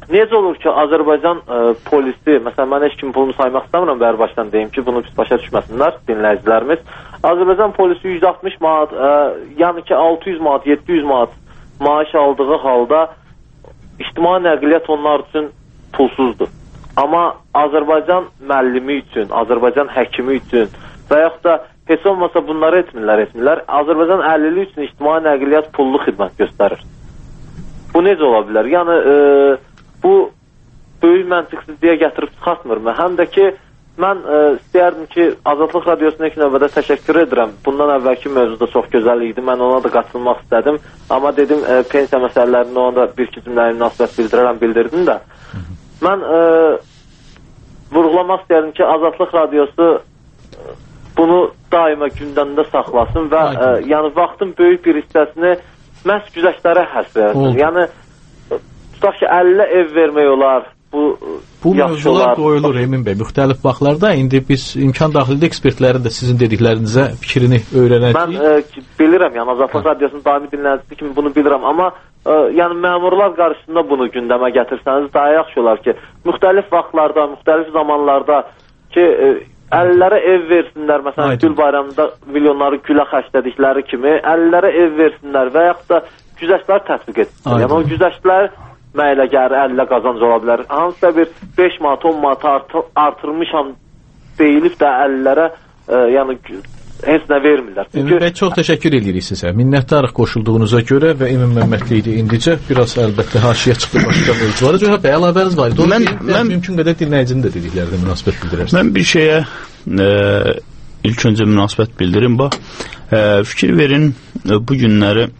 necə olur ki, Azərbaycan polisi, məsələn, mən heç kim pulunu saymaq istəmirəm, bəri başdan deyim ki, bunu biz başa düşməsinlər dinləyicilərimiz. Azərbaycan polisi 160 manat, yəni ki 600 manat, 700 manat maaş aldığı halda ictimai nəqliyyat onlar üçün pulsuzdur. Amma Azərbaycan müəllimi üçün, Azərbaycan həkimi üçün və yaxud da heç olmasa bunları etmirlər. Azərbaycan əhlili üçün ictimai nəqliyyat pullu xidmət göstərir. Bu necə ola bilər? Yəni, bu böyük məntiqsizliyə gətirib çıxartmır. Həm də ki, mən istəyərdim ki, Azadlıq Radiosuna ilk növbədə təşəkkür edirəm. Bundan əvvəlki mövzuda çox gözəl idi. Mən ona da qatılmaq istədim. Amma dedim, pensiya məsələlərində ona da bir-iki cümləyə münasibət bildirdim də. Mən vurğulamaq istəyərdim ki, Azadlıq Radiosu bunu daima gündəmdə saxlasın və yəni vaxtın böyük bir hissəsini məhz güzəştlərə həsr etsin. Yəni, tutaq ki, 50 ev vermək olar. Bu mövzular qoyulur Emin bəy, müxtəlif vaxtlarda. İndi biz imkan daxilində ekspertlərin də sizin dediklərinizə fikrini öyrənəcəyik. Mən bilirəm, yəni Azadlıq Radiosunun daimi dinləyicisi kimi bunu bilirəm, amma yəni məmurlar qarşısında bunu gündəmə gətirsəniz daha yaxşı olar ki, müxtəlif vaxtlarda, müxtəlif zamanlarda ki, əllərə ev versinlər, məsələn, Gül bayramında milyonları gülə xərclədikləri kimi, əllərə ev versinlər və yaxud da güzəştlər tətbiq etsinlər. Yəni o güzəştlər mənə gəlir, 50 qazanc ola bilər. Hansısa bir 5 manat, 10 manat artırmışam deyilib də əllərə yəni heç nə vermirlər. Emin bəy, çox təşəkkür edirik sizə. Minnətdarıq qoşulduğunuza görə və Emin Məmmədli idi indicə. Biraz əlbəttə haşiyə çıxdı başqa mövzulara. Cəhab bəy, əlavəniz var idi. Mən mümkün qədər dinləyicinin də dediklərinə münasibət bildirərsiniz. Mən bir şeyə ilk öncə münasibət bildirim. Fikir verin, bu günləri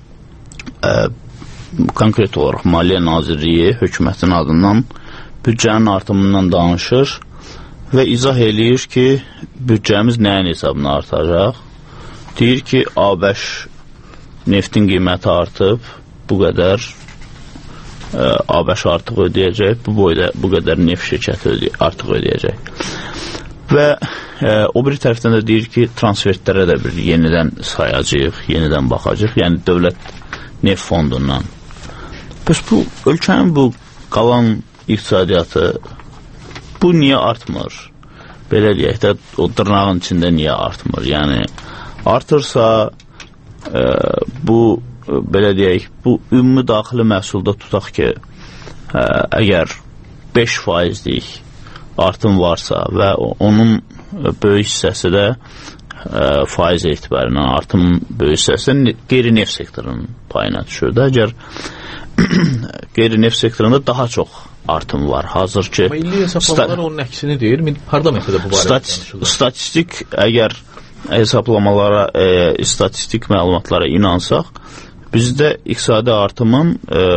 konkret olaraq Maliyyə Nazirliyi hökumətin adından büdcənin artımından danışır və izah eləyir ki, büdcəmiz nəyin hesabına artacaq? Deyir ki, ABŞ neftin qiyməti artıb, bu qədər ABŞ artıq ödəyəcək, bu qədər neft şirkəti artıq ödəyəcək. Və o bir tərəfdən də deyir ki, transfertlərə də bir yenidən sayacaq, yenidən baxacaq, yəni dövlət neft fondundan. Bəs bu ölkənin bu qalan iqtisadiyyatı bu niyə artmır? Belə deyək də, o dırnağın içində niyə artmır? Yəni, artırsa bu, belə deyək, bu ümumi daxili məhsulda tutaq ki, əgər 5%lik artım varsa və onun böyük hissəsi də faiz etibarından artım böyük hissəsi qeyri-neft sektorunun payına düşür də. Əgər qeyri-neft sektorunda daha çox artım var. Hazır ki... Amma illi hesablamalar onun əksini deyir. Harada məsələ bu barədə danışılır? Statistik, əgər hesablamalara, statistik məlumatlara inansaq, bizdə iqtisadi artımın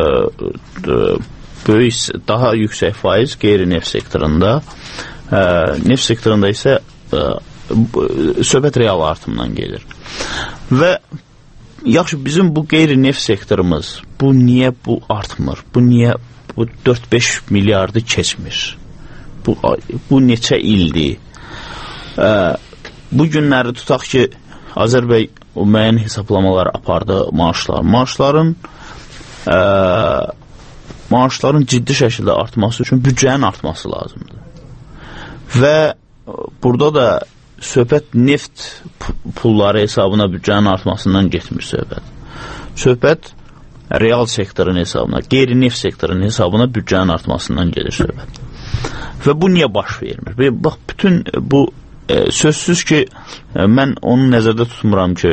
böyük, daha yüksək faiz qeyri-neft sektorunda, neft sektorunda isə söhbət real artımdan gedir. Və yaxşı, bizim bu qeyri-neft sektorumuz, bu niyə bu artmır? Bu niyə bu 4-5 milyardı keçmir? Bu neçə ildir? Bu günləri tutaq ki, Azərbəy o müəyyən hesablamalar apardı maaşların ciddi şəkildə artması üçün büdcənin artması lazımdır. Və burada da söhbət neft pulları hesabına büdcənin artmasından getmir söhbət. Söhbət real sektorun hesabına, qeyri-neft sektorun hesabına büdcənin artmasından gedir söhbət. Və bu niyə baş vermir? Bax, bütün bu sözsüz ki, mən onu nəzərdə tutmuram ki,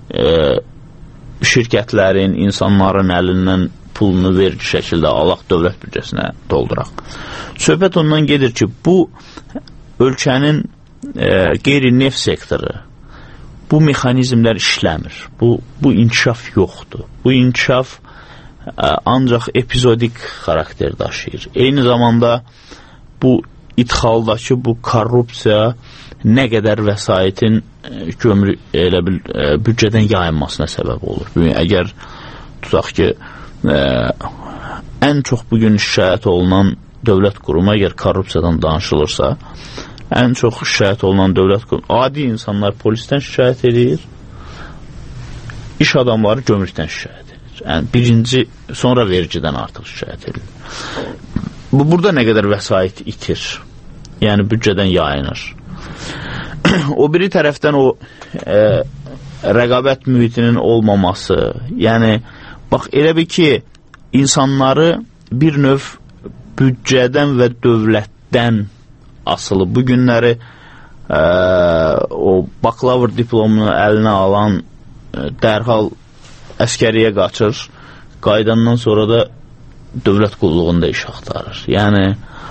şirkətlərin, insanların əlindən pulunu vergi şəkildə alaq dövlət büdcəsinə dolduraq. Söhbət ondan gedir ki, bu ölkənin qeyri-neft sektoru, bu mexanizmlər işləmir. Bu inkişaf yoxdur. Bu inkişaf ancaq epizodik xarakter daşıyır. Eyni zamanda bu idxaldakı bu korrupsiya nə qədər vəsaitin büdcədən yayınmasına səbəb olur. Əgər tutaq ki, ən çox bugün şikayət olunan dövlət qurumu, əgər korrupsiyadan danışılırsa, ən çox şikayət olunan dövlət qurumu, adi insanlar polisdən şikayət edir, iş adamları gömrükdən şikayət edir. Yəni, birinci, sonra vergidən artıq şikayət edir. burada nə qədər vəsait itir, yəni büdcədən yayınır. O biri tərəfdən o rəqabət mühitinin olmaması, yəni bax elə bir ki, insanları bir növ büdcədən və dövlətdən asılı. Bu günləri o bakalavr diplomunu əlinə alan dərhal əskəriyə qaçır, qaydandan sonra da dövlət qulluğunda iş axtarır. Yəni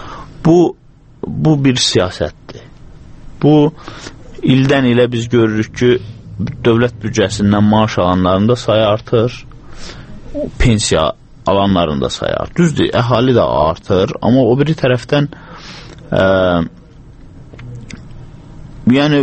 bu bir siyasətdir. Bu ildən ilə biz görürük ki, dövlət büdcəsindən maaş alanların da sayı artır, pensiya alanların da sayı artır. Düzdür, əhali də artır, amma o biri tərəfdən yəni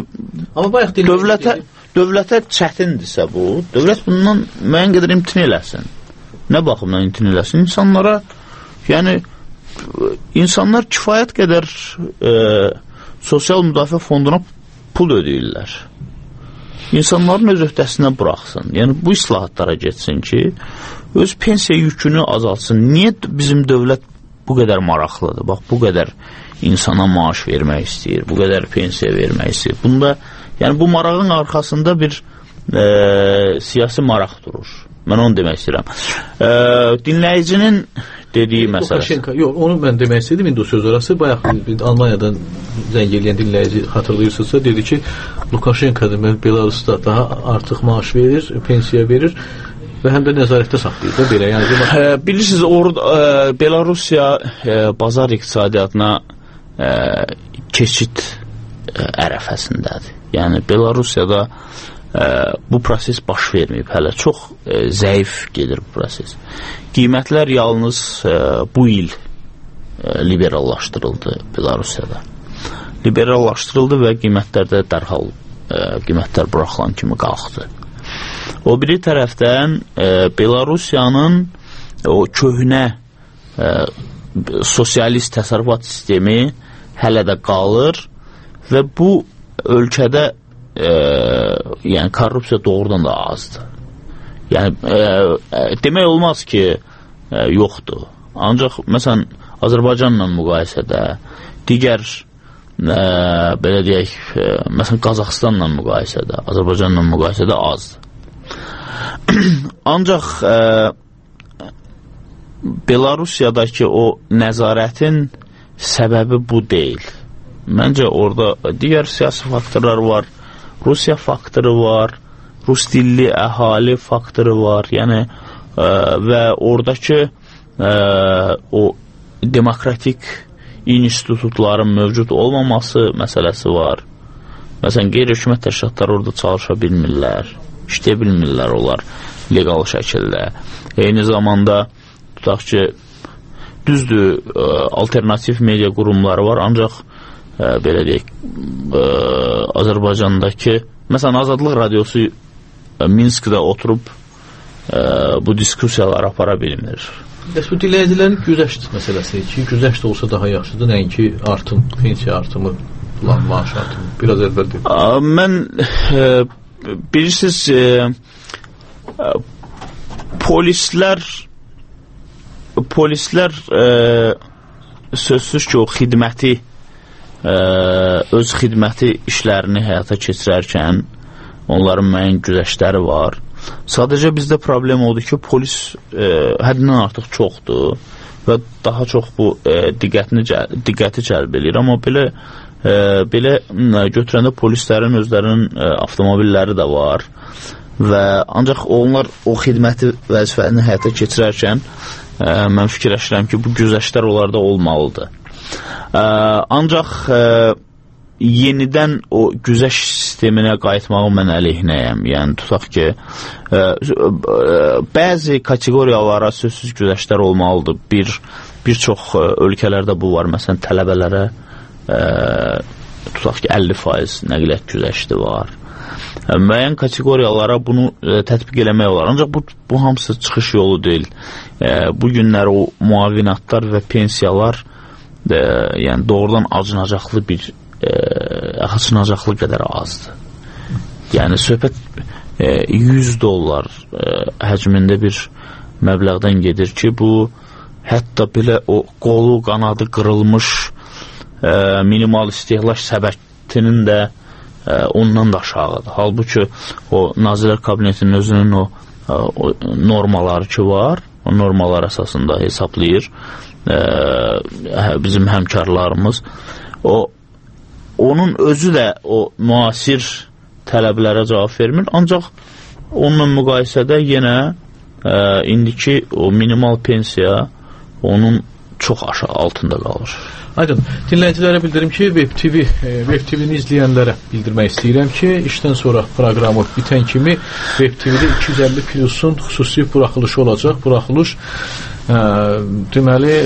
dövlətə çətindirsə bu, dövlət bundan müəyyən qədər imtina eləsin. Nə baxımdan imtina eləsin? İnsanlara, yəni insanlar kifayət qədər sosial müdafiə fonduna pul ödəyirlər. İnsanların öz öhdəsinə buraxsın. Yəni bu islahatlara getsin ki, öz pensiya yükünü azaltsın. Niyə bizim dövlət bu qədər maraqlıdır? Bax, bu qədər insana maaş vermək istəyir, bu qədər pensiya vermək istəyir. Bunda, yəni bu marağın arxasında bir siyasi maraq durur. Mən onu demək istəyirəm. Dinləyicinin dediyi məsələsi. Yox, onu mən demək istədim. İndi o söz arası bayaq Almaniyadan zəng eləyən dinləyici hatırlayırsınızsa dedi ki, Lukashenko demək Belarusda daha artıq maaş verir, pensiya verir və həm də nəzarətdə saxlayır da belə. Yəni bilirsiniz, Belarusiya bazar iqtisadiyyatına keçid ərəfəsindədir. Yəni Belarusiyada bu proses baş verməyib hələ. Çox zəif gedir bu proses. Qiymətlər yalnız bu il liberallaşdırıldı Belarusiyada. Liberallaşdırıldı və qiymətlərdə dərhal qiymətlər buraxılan kimi qalxdı. O biri tərəfdən Belarusiyanın o köhnə sosialist təsərrüfat sistemi hələ də qalır və bu ölkədə yəni korrupsiya doğrudan da azdır. Yəni demək olmaz ki, yoxdur. Ancaq məsələn Azərbaycanla müqayisədə, digər belə deyək, məsələn Qazaxıstanla müqayisədə, Azərbaycanla müqayisədə azdır. Ancaq Belarusiyadakı o nəzarətin səbəbi bu deyil. Məncə orada digər siyasi faktorlar var, Rusiya faktoru var, Rus dilli əhali faktoru var, yəni və oradakı o demokratik institutların mövcud olmaması məsələsi var. Məsələn, qeyri-hökumət təşkilatları orada çalışa bilmirlər, işləyə bilmirlər onlar legal şəkildə. Eyni zamanda tutaq ki, düzdür, alternativ media qurumları var, ancaq belə deyək, Azərbaycandakı, məsələn, Azadlıq Radiosu Minskdə oturub bu diskusiyaları apara bilmir. Bu dinləyicilərin güzəşt məsələsi ki, güzəşt olsa daha yaxşıdır, nəinki artım, pensiya artımı, maaş artımı. Biraz əvvəl deyim. Mən, bilirsiniz, polislər sözsüz ki, o xidməti öz xidməti işlərini həyata keçirərkən onların müəyyən güzəştləri var. Sadəcə bizdə problem odur ki, polis həddindən artıq çoxdur və daha çox bu diqqəti cəlb edir. Amma belə götürəndə polislərin özlərinin avtomobilləri də var və ancaq onlar o xidməti vəzifəni həyata keçirərkən mən fikirləşirəm ki, bu güzəştlər onlarda olmalıdır. Ancaq yenidən o güzəş sisteminə qayıtmağı mən əleyhinəyəm. Yəni tutaq ki, bəzi kateqoriyalara sözsüz güzəştlər olmalıdır. Bir çox ölkələrdə bu var. Məsələn, tələbələrə tutaq ki, 50% nəqliyyat güzəşti var. Müəyyən kateqoriyalara bunu tətbiq eləmək olar. Ancaq bu hamısı çıxış yolu deyil. Bu günlər o müavinatlar və pensiyalar yəni doğrudan acınacaqlı acınacaqlı qədər azdır. Yəni söhbət $100 həcmində bir məbləğdən gedir ki, bu hətta belə o qolu, qanadı qırılmış minimal istehlak səbəttinin də ondan da aşağıdır. Halbuki o Nazirlər Kabinetinin özünün o normaları ki var, o normalar əsasında hesablayır bizim həmkarlarımız. Onun özü də o müasir tələblərə cavab vermir, ancaq onunla müqayisədə yenə indiki o minimal pensiya onun çox aşağı altında qalır. Aydın, dinləyicilərə bildirim ki, Web TV-ni izləyənlərə bildirmək istəyirəm ki, işdən sonra proqramı bitən kimi Web TV-də 250 Plusun xüsusi buraxılışı olacaq. Buraxılış deməli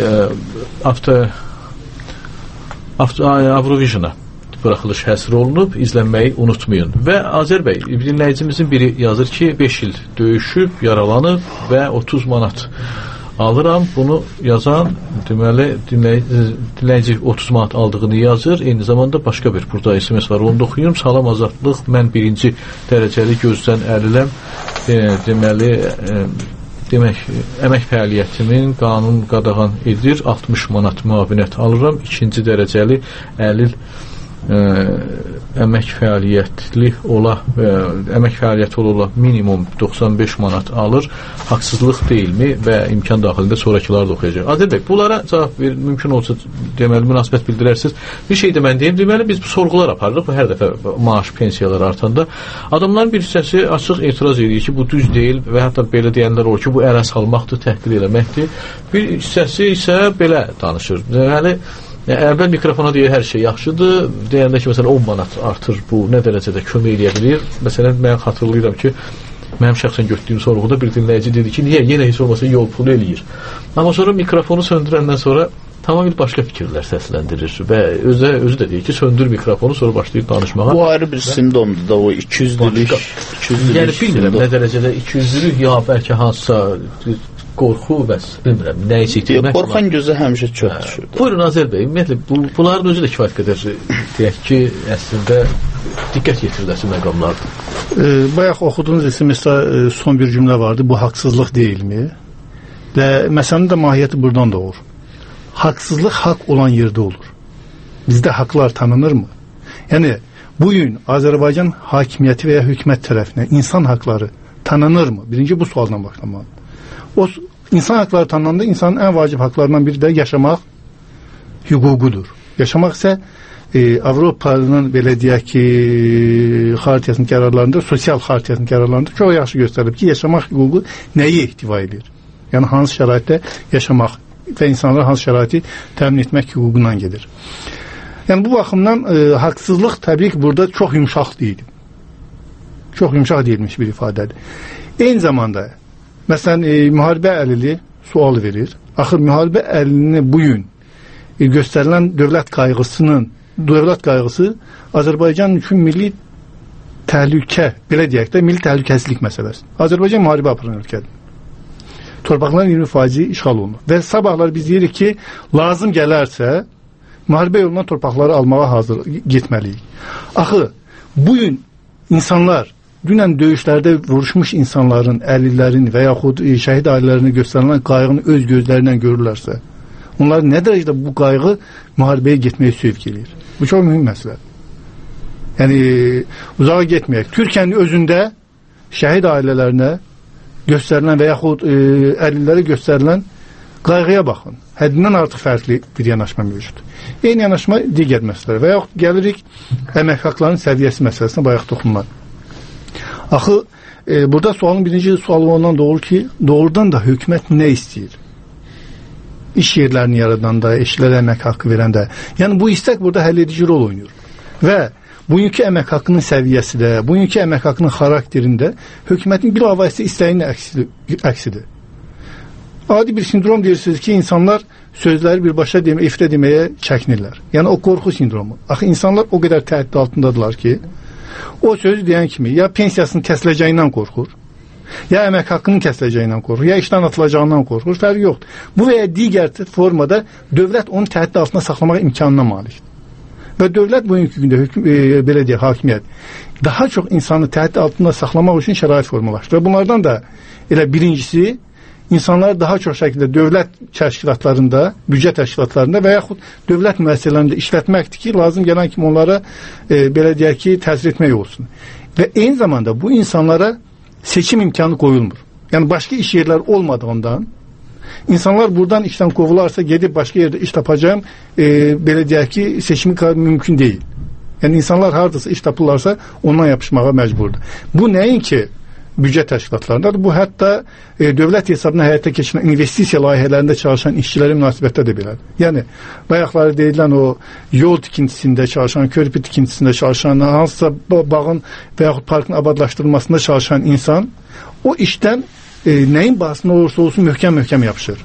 Avrovisiona buraxılış həsr olunub, izlənməyi unutmayın. Və Azər bəy, dinləyicimizin biri yazır ki, 5 il döyüşüb, yaralanıb və 30 manat alıram. Bunu yazan deməli dinləyici 30 manat aldığını yazır. Eyni zamanda başqa bir burada SMS var. Onu da oxuyurum. Salam Azadlıq. Mən 1-ci dərəcəli gözdən əliləm. Deməli əmək fəaliyyətimin qanun qadağan edir. 60 manat müavinət alıram. 2-ci dərəcəli əlil əmək fəaliyyəti ola minimum 95 manat alır. Haqsızlıq deyilmi və imkan daxilində sonrakıları da oxuyacaq. Adil bəy, bunlara cavab verir, mümkün olsa deməli münasibət bildirərsiniz. Bir şey də mən deyim, deməli biz sorğular aparırıq hər dəfə maaş, pensiyalar artanda. Adamların bir hissəsi açıq etiraz edir ki, bu düz deyil və hətta belə deyənlər olur ki, bu ərə salmaqdır, təhqir eləməkdir. Bir hissəsi isə belə danışır. Deməli əvvəl mikrofona deyir, hər şey yaxşıdır. Deyəndə ki, məsələn, 10 manat artır, bu nə dərəcədə kömək edə bilir? Məsələn, mən xatırlayıram ki, mənim şəxsən götürdüyüm sorğuda bir dinləyici dedi ki, niyə? Yenə heç olmasa yol pulu eləyir. Amma sonra mikrofonu söndürəndən sonra tamamilə başqa fikirlər səsləndirir və özü də deyir ki, söndür mikrofonu, sonra başlayır danışmağa. Bu ayrı bir sindromdur da, o 200-lük. Yəni, bilmirəm, nə dərəcədə 200-lük, ya bəlkə hansısa qorxu və bilmirəm, nə isə itirmək. Qorxan gözə həmişə çox düşür. Buyurun Azər bəy, ümumiyyətlə bunların özü də kifayət qədər deyək ki, əslində diqqət yetirilməsi məqamlardır. Bayaq oxuduğunuz SMS-də son bir cümlə vardı, bu haqsızlıq deyilmi? Və məsələnin də mahiyyəti buradan doğur. Haqsızlıq haqq olan yerdə olur. Bizdə haqlar tanınırmı? Yəni, bugün Azərbaycan hakimiyyəti və ya hökumət tərəfindən insan haqları tanınırmı? Birinci bu sualdan başlamalıdır. O insan haqları tanınanda insanın ən vacib haqlarından biri də yaşamaq hüququdur. Yaşamaq isə Avropanın belə deyək ki, xaritəsinin qərarlarında, sosial xaritəsinin qərarlarında çox yaxşı göstərilib ki, yaşamaq hüququ nəyi ihtiva edir? Yəni hansı şəraitdə yaşamaq və insanlara hansı şəraiti təmin etmək hüququndan gedir. Yəni bu baxımdan haqsızlıq təbii ki, burada çox yumşaq deyil. Çox yumşaq deyilmiş bir ifadədir. Eyni zamanda məsələn, müharibə əlili sual verir. Axı, müharibə əlilini bugün göstərilən dövlət qayğısı Azərbaycan üçün milli təhlükə, belə deyək də, milli təhlükəsizlik məsələsi. Azərbaycan müharibə aparan ölkədir. Torpaqların 20% işğal olunur. Və sabahlar biz deyirik ki, lazım gələrsə, müharibə yolundan torpaqları almağa hazır getməliyik. Axı, bugün insanlar dünən döyüşlərdə vuruşmuş insanların, əlillərin və yaxud şəhid ailələrinə göstərilən qayğını öz gözlərindən görürlərsə, onlar nə dərəcədə bu qayğı müharibəyə getməyə sövq edir? Bu çox mühüm məsələdir. Yəni, uzağa getməyək. Türkiyənin özündə şəhid ailələrinə göstərilən və yaxud əlillərə göstərilən qayğıya baxın. Həddindən artıq fərqli bir yanaşma mövcuddur. Eyni yanaşma digər məsələlər və yaxud gəlirik əmək haqlarının səviyyəsi məsələsinə bayaq toxunmaq. Axı, burada sualın birinci sualı ondan doğur ki, doğrudan da hökumət nə istəyir? İş yerlərini yaradanda, işlərə əmək haqqı verəndə. Yəni, bu istək burada həll edici rol oynayır. Və bugünkü əmək haqqının səviyyəsi də, bugünkü əmək haqqının xarakterində hökumətin bir avayəsi istəyinin əksidir. Adi bir sindrom deyirsiniz ki, insanlar sözləri birbaşa ifrə deməyə çəkinirlər. Yəni, o qorxu sindromu. Axı, insanlar o qədər təhdid altındadılar ki, o sözü deyən kimi ya pensiyasının kəsiləcəyindən qorxur, ya əmək haqqının kəsiləcəyindən qorxur, ya işdən atılacağından qorxur, fərqi yoxdur. Bu və ya digər formada dövlət onu təhdid altında saxlamağa imkanına malikdir. Və dövlət bugünkü gündə belə deyək, hakimiyyət daha çox insanı təhdid altında saxlamaq üçün şərait formalaşdır. Və bunlardan da elə birincisi insanları daha çox şəkildə dövlət təşkilatlarında, büdcə təşkilatlarında və yaxud dövlət müəssisələrində işlətməkdir ki, lazım gələn kimi onlara belə deyək ki, təsir etmək olsun. Və eyni zamanda bu insanlara seçim imkanı qoyulmur. Yəni başqa iş yerləri olmadığından insanlar buradan işdən qovularsa gedib başqa yerdə iş tapacağım, belə deyək ki, seçimi mümkün deyil. Yəni insanlar hardasa iş tapırlarsa ondan yapışmağa məcburdur. Bu nəinki büdcə təşkilatlarındadır. Bu hətta dövlət hesabına həyata keçirilən investisiya layihələrində çalışan işçilərə münasibətdə də belədir. Yəni bayaqları deyilən o yol tikintisində çalışan, körpü tikintisində çalışan, hansısa bağın və yaxud parkın abadlaşdırılmasında çalışan insan o işdən nəyin bahasına olursa olsun möhkəm yapışır.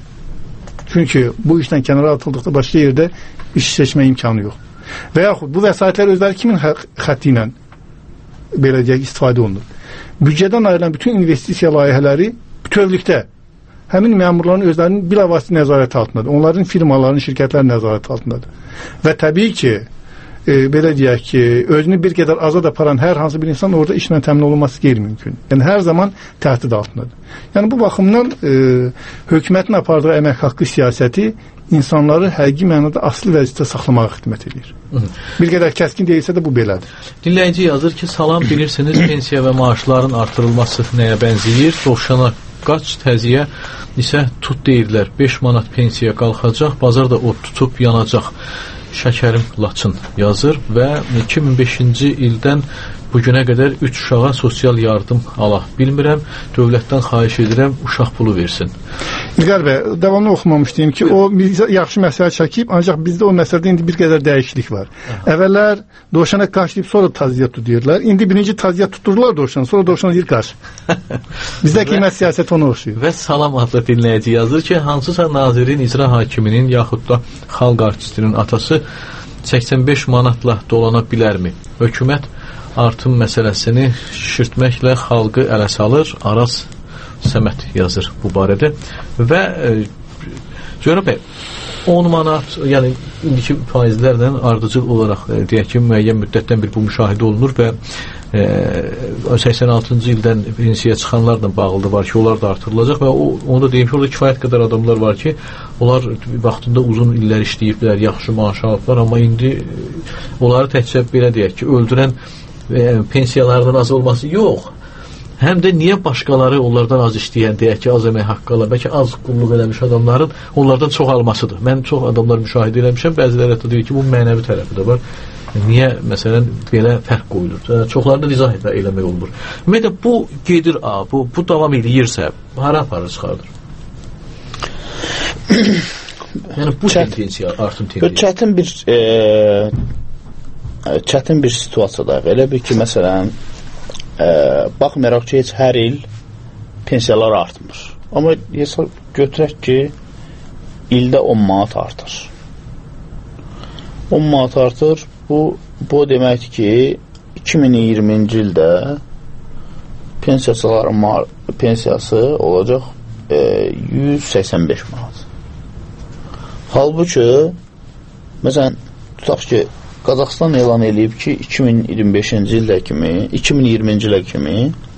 Çünki bu işdən kənara atıldıqda başqa yerdə iş seçmə imkanı yox. Və yaxud bu vəsaitlər özləri kimin xətti ilə belə deyək istifadə olunur? Büdcədən ayrılan bütün investisiya layihələri bütövlükdə həmin məmurların özlərinin bilavasitə nəzarət altındadır. Onların firmaların, şirkətlərin nəzarət altındadır. Və təbii ki, belə deyək ki, özünü bir qədər azad aparan hər hansı bir insan orada işlə təmin olunması qeyri-mümkün. Yəni hər zaman təhdid altındadır. Yəni bu baxımdan hökumətin apardığı əmək haqqı siyasəti insanları həqiqi mənada asılı vəziyyətdə saxlamağa xidmət edir. Bir qədər kəskin deyilsə də bu belədir. Dinləyici yazır ki, salam, bilirsiniz, pensiya və maaşların artırılması nəyə bənzəyir? Dovşana qaç, təziyə isə tut deyirlər. 5 manat pensiya qalxacaq, bazarda od tutub yanacaq. Şəkərim Laçın yazır və 2005-ci ildən bugünə qədər 3 uşağa sosial yardım ala bilmirəm, dövlətdən xahiş edirəm, uşaq pulu versin. İlqar bəy, davamlı oxumamışdım ki, o yaxşı məsələ çəkib, ancaq bizdə o məsələdə indi bir qədər dəyişiklik var. Əvvəllər dovşana qaç deyib, sonra taziyyat tut deyirlər. İndi birinci taziyyat tuttururlar dovşanı, sonra dovşana deyir qaç. Bizdə qiymət siyasəti ona oxşuyur. Və salam adlı dinləyici yazır ki, hansısa nazirin, icra hakiminin yaxud da xalq artistinin atası 85 manatla dolana bilərmi? Hökumət artım məsələsini şişirtməklə xalqı ələ salır. Araz Səməd yazır bu barədə. Və Cönab bəy, 10 manat, yəni indiki faizlərlə ardıcıl olaraq deyək ki, müəyyən müddətdən bir bu müşahidə olunur və 86-cı ildən pensiya çıxanlarla bağlı da var ki, onlar da artırılacaq və onu da deyim ki, orada kifayət qədər adamlar var ki, onlar vaxtında uzun illər işləyiblər, yaxşı maaş alıblar, amma indi onları təkcə belə deyək ki, öldürən pensiyalardan az olması yox. Həm də niyə başqaları onlardan az işləyən, deyək ki, az əmək haqqı ala, bəlkə az qulluq eləmiş adamların onlardan çox almasıdır. Mən çox adamlar müşahidə eləmişəm, bəziləri hətta deyir ki, bu mənəvi tərəfi də var. Niyə, məsələn, belə fərq qoyulur? Çoxlarını izah eləmək olmur. Ümumiyyətlə, bu gedir, bu davam edirsə, hara aparır, çıxardır? Yəni, bu tendensiya, artım tendensiya. Çətin bir situasiyada. Elə bir ki, məsələn, baxmayaraq ki, heç hər il pensiyalar artmır. Amma götürək ki, ildə 10 manat artır. 10 manat artır. Bu deməkdir ki, 2020-ci ildə pensiyaçıların pensiyası olacaq 185 manat. Halbuki, məsələn, tutaq ki, Qazaxıstan elan edib ki, 2025-ci ildə kimi, 2020-ci ilə kimi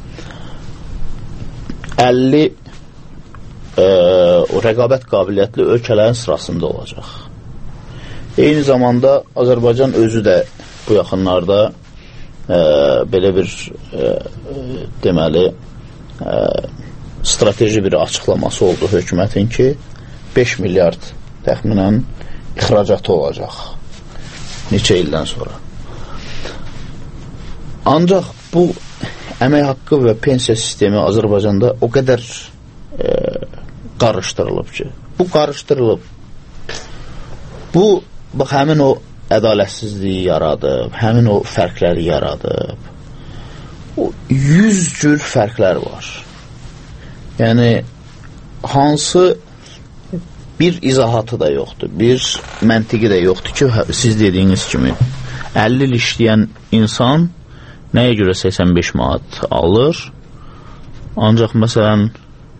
50 rəqabət qabiliyyətli ölkələrin sırasında olacaq. Eyni zamanda Azərbaycan özü də bu yaxınlarda belə bir deməli strateji bir açıqlaması oldu hökumətin ki, 5 milyard təxminən ixracatı olacaq neçə ildən sonra. Ancaq bu əmək haqqı və pensiya sistemi Azərbaycanda o qədər qarışdırılıb ki, bu qarışdırılıb. Bu, bax, həmin o ədalətsizliyi yaradıb, həmin o fərqləri yaradıb. O 100 cür fərqlər var. Yəni, hansı bir izahatı da yoxdur, bir məntiqi də yoxdur ki, siz dediyiniz kimi 50 il işləyən insan nəyə görə 85 manat alır? Ancaq məsələn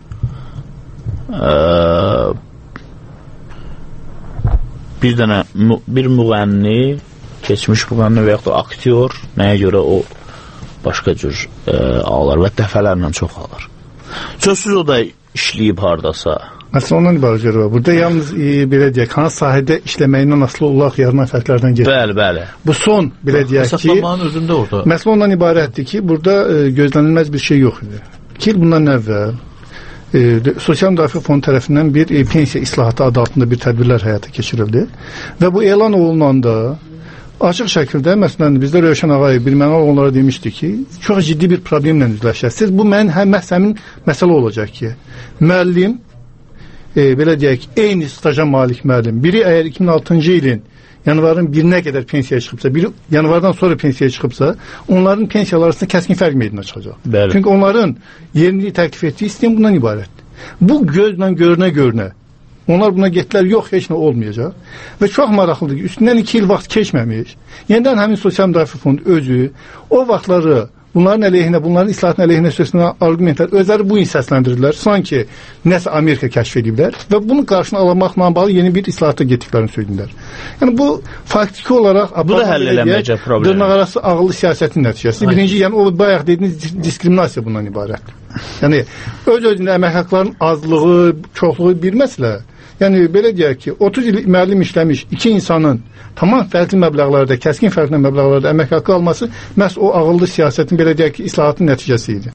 bir müğənni, keçmiş müğənni və yaxud da aktyor nəyə görə o başqa cür alır və dəfələrlə çox alır. Sözsüz o da işləyib hardasa. Məsələn, ondan ibarət var. Burada yalnız belə deyək, hansı sahədə işləməyindən asılı olaraq yaranan fərqlərdən gedir. Bəli. Bu son belə deyək ki, hesablamanın özündə orada. Məsələ ondan ibarətdir ki, burada gözlənilməz bir şey yox idi. 2 il bundan əvvəl Sosial Müdafiə Fondu tərəfindən bir pensiya islahatı adı altında bir tədbirlər həyata keçirildi və bu elan olunanda açıq şəkildə, məsələn, bizdə Rövşən Ağayev Birmənalı onlara demişdi ki, çox ciddi bir problemlə üzləşəcəksiniz. Bu həmin məsələ olacaq ki, müəllim, belə deyək, eyni staja malik müəllim, biri əgər 2006-cı ilin yanvarın 1-nə qədər pensiyaya çıxıbsa, biri yanvardan sonra pensiyaya çıxıbsa, onların pensiyalar arasında kəskin fərq meydana çıxacaq. Bəli. Çünki onların yeni təklif etdiyi sistem bundan ibarətdir. Bu gözlə görünə onlar buna getdilər, yox, heç nə olmayacaq. Və çox maraqlıdır ki, üstündən 2 il vaxt keçməmiş, yenidən həmin Sosial Müdafiə Fondu özü o vaxtları bunların əleyhinə, bunların islahatın əleyhinə sözünə arqumentlər özləri bu gün səsləndirdilər. Sanki nəsə Amerika kəşf ediblər və bunun qarşını almaqla bağlı yeni bir islahata getdiklərini söylədilər. Yəni bu faktiki olaraq bu da həll eləməyəcək problem. Dırnaqarası ağıllı siyasətin nəticəsi. Birinci, yəni o bayaq dediyiniz diskriminasiya bundan ibarətdir. Yəni öz-özünə əmək haqqlarının azlığı, çoxluğu bir məsələ. Yəni belə deyək ki, 30 il müəllim işləmiş 2 insanın tamam fərqli məbləğlərdə, kəskin fərqli məbləğlərdə əmək haqqı alması məhz o ağıllı siyasətin, belə deyək ki, islahatın nəticəsi idi.